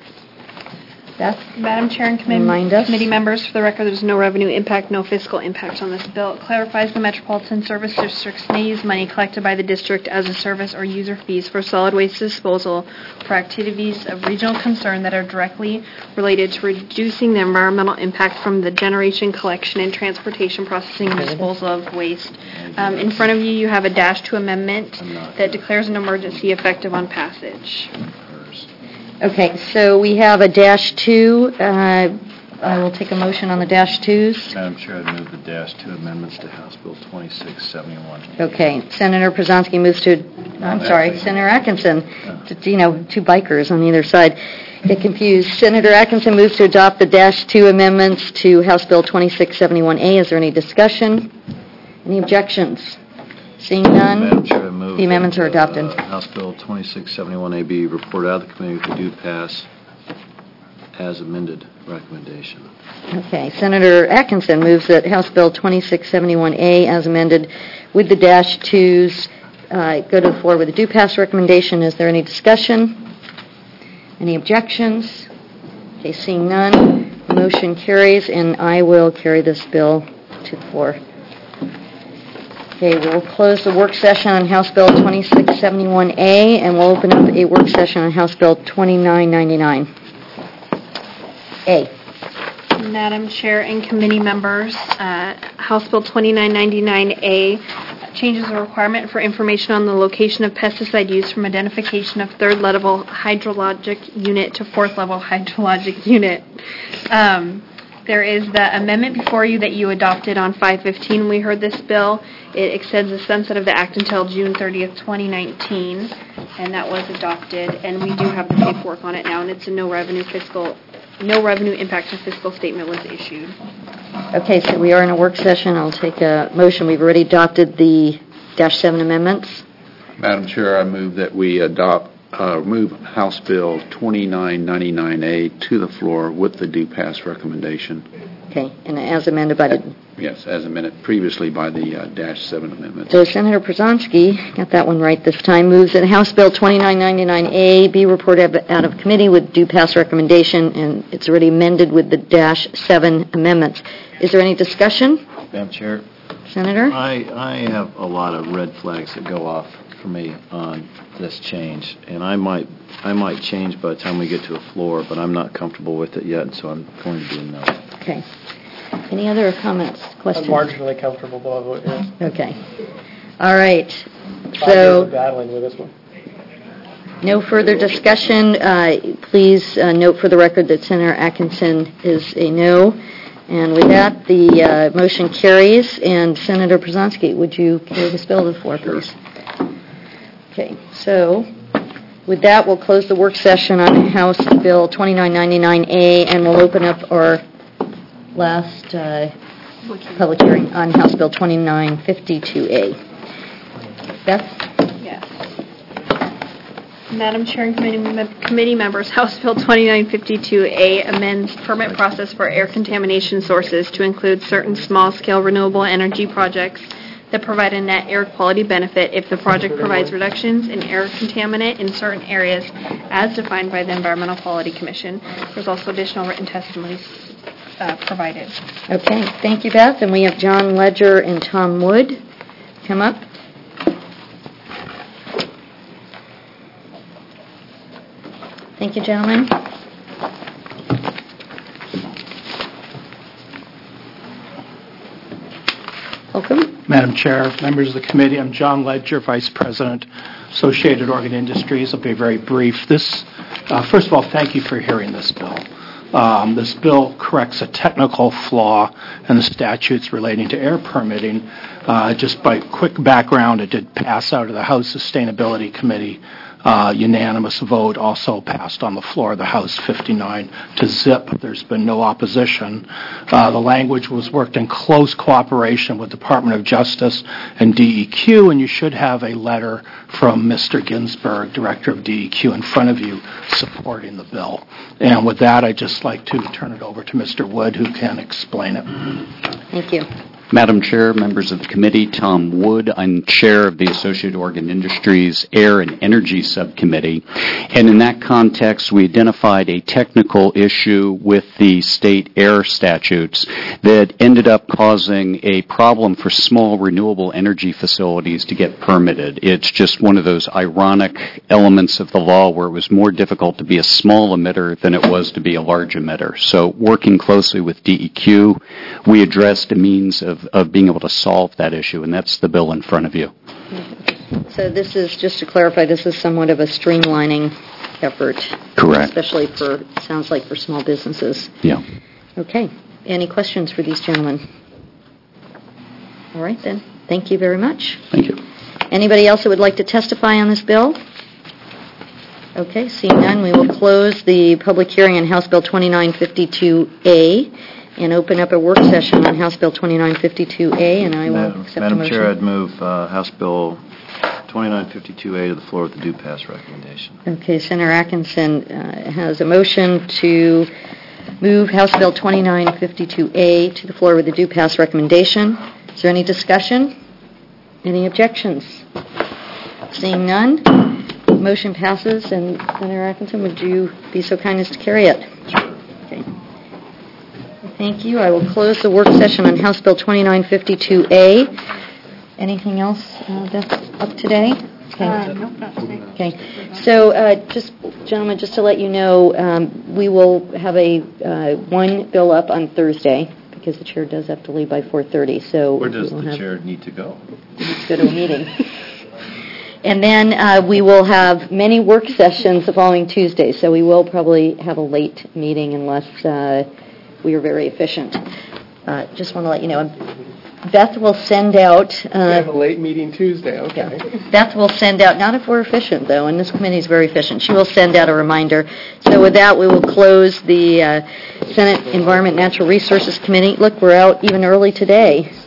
Beth? Madam Chair and committee members, for the record, there's no revenue impact, no fiscal impact on this bill. It clarifies the Metropolitan Service Districts may use money collected by the district as a service or user fees for solid waste disposal for activities of regional concern that are directly related to reducing the environmental impact from the generation, collection, and transportation, processing, and disposal of waste. In front of you, you have a -2 amendment that declares an emergency effective on passage. Okay, so we have a -2. I will take a motion on the -2s. Madam Chair, I move the -2 amendments to House Bill 2671. Okay, Senator Przanski moves to, Senator Atkinson. Two bikers on either side. Get confused. Senator Atkinson moves to adopt the -2 amendments to House Bill 2671A. Is there any discussion? Any objections? Seeing none, Madam Chair, I move the amendments are adopted. House Bill 2671A be reported out of the committee with the due pass as amended recommendation. Okay, Senator Atkinson moves that House Bill 2671A as amended with the -2s go to the floor with a due pass recommendation. Is there any discussion? Any objections? Okay, seeing none, motion carries, and I will carry this bill to the floor. Okay, we'll close the work session on House Bill 2671A, and we'll open up a work session on House Bill 2999. A. Madam Chair and committee members, House Bill 2999A changes the requirement for information on the location of pesticide use from identification of third-level hydrologic unit to fourth-level hydrologic unit. There is the amendment before you that you adopted on 5/15 when we heard this bill. It extends the sunset of the act until June 30th, 2019, and that was adopted. And we do have the paperwork on it now, and it's a no revenue impact to fiscal statement was issued. Okay, so we are in a work session. I'll take a motion. We've already adopted the -7 amendments. Madam Chair, I move that we move House Bill 2999A to the floor with the due pass recommendation. Okay, and as amended by the... Yes, as amended previously by the -7 amendment. So Senator Przanski, got that one right this time, moves that House Bill 2999A be reported out of committee with due pass recommendation, and it's already amended with the -7 amendments. Is there any discussion? Madam Chair? Senator? I have a lot of red flags that go off for me on this change, and I might change by the time we get to a floor, but I'm not comfortable with it yet, so I'm going to be a no. Okay. Any other comments, questions? I'm marginally comfortable, but I'll vote yes. Okay. All right. So battling with this one. No further discussion. Please note for the record that Senator Atkinson is a no. And with that, the motion carries. And Senator Przanski, would you carry this bill to the floor, please? Okay, so with that, we'll close the work session on House Bill 2999A, and we'll open up our last public hearing on House Bill 2952A. Beth? Yes. Madam Chair and committee members, House Bill 2952A amends permit process for air contamination sources to include certain small-scale renewable energy projects that provide a net air quality benefit if the project provides reductions in air contaminant in certain areas as defined by the Environmental Quality Commission. There's also additional written testimonies provided. Okay, thank you, Beth. And we have John Ledger and Tom Wood come up. Thank you, gentlemen. Welcome. Madam Chair, members of the committee, I'm John Ledger, Vice President, Associated Oregon Industries. I'll be very brief. First of all, thank you for hearing this bill. This bill corrects a technical flaw in the statutes relating to air permitting. Just by quick background, it did pass out of the House Sustainability Committee. Unanimous vote, also passed on the floor of the House 59 to zip. There's been no opposition. The language was worked in close cooperation with Department of Justice and DEQ, and you should have a letter from Mr. Ginsburg, Director of DEQ, in front of you supporting the bill. And with that, I'd just like to turn it over to Mr. Wood, who can explain it. Thank you. Madam Chair, members of the committee, Tom Wood. I'm chair of the Associated Oregon Industries Air and Energy Subcommittee. And in that context, we identified a technical issue with the state air statutes that ended up causing a problem for small renewable energy facilities to get permitted. It's just one of those ironic elements of the law where it was more difficult to be a small emitter than it was to be a large emitter. So working closely with DEQ, we addressed a means of being able to solve that issue, and that's the bill in front of you. So this is, just to clarify, this is somewhat of a streamlining effort. Correct. Especially sounds like for small businesses. Yeah. Okay. Any questions for these gentlemen? All right, then. Thank you very much. Thank you. Anybody else that would like to testify on this bill? Okay, seeing none, we will close the public hearing on House Bill 2952A. And open up a work session on House Bill 2952A, and I will accept a motion. Madam Chair, I'd move House Bill 2952A to the floor with the do pass recommendation. Okay, Senator Atkinson has a motion to move House Bill 2952A to the floor with the do pass recommendation. Is there any discussion? Any objections? Seeing none, motion passes, and Senator Atkinson, would you be so kind as to carry it? Okay. Thank you. I will close the work session on House Bill 2952A. Anything else that's up today? Okay. No, not today. Okay. So, gentlemen, just to let you know, we will have a one bill up on Thursday because the chair does have to leave by 4:30. So where does the chair need to go? He needs to go to a meeting. And then we will have many work sessions the following Tuesday. So we will probably have a late meeting unless we are very efficient. Just want to let you know. Beth will send out... we have a late meeting Tuesday, okay. Yeah. Beth will send out, not if we're efficient, though, and this committee is very efficient. She will send out a reminder. So with that, we will close the Senate Environment and Natural Resources Committee. Look, we're out even early today.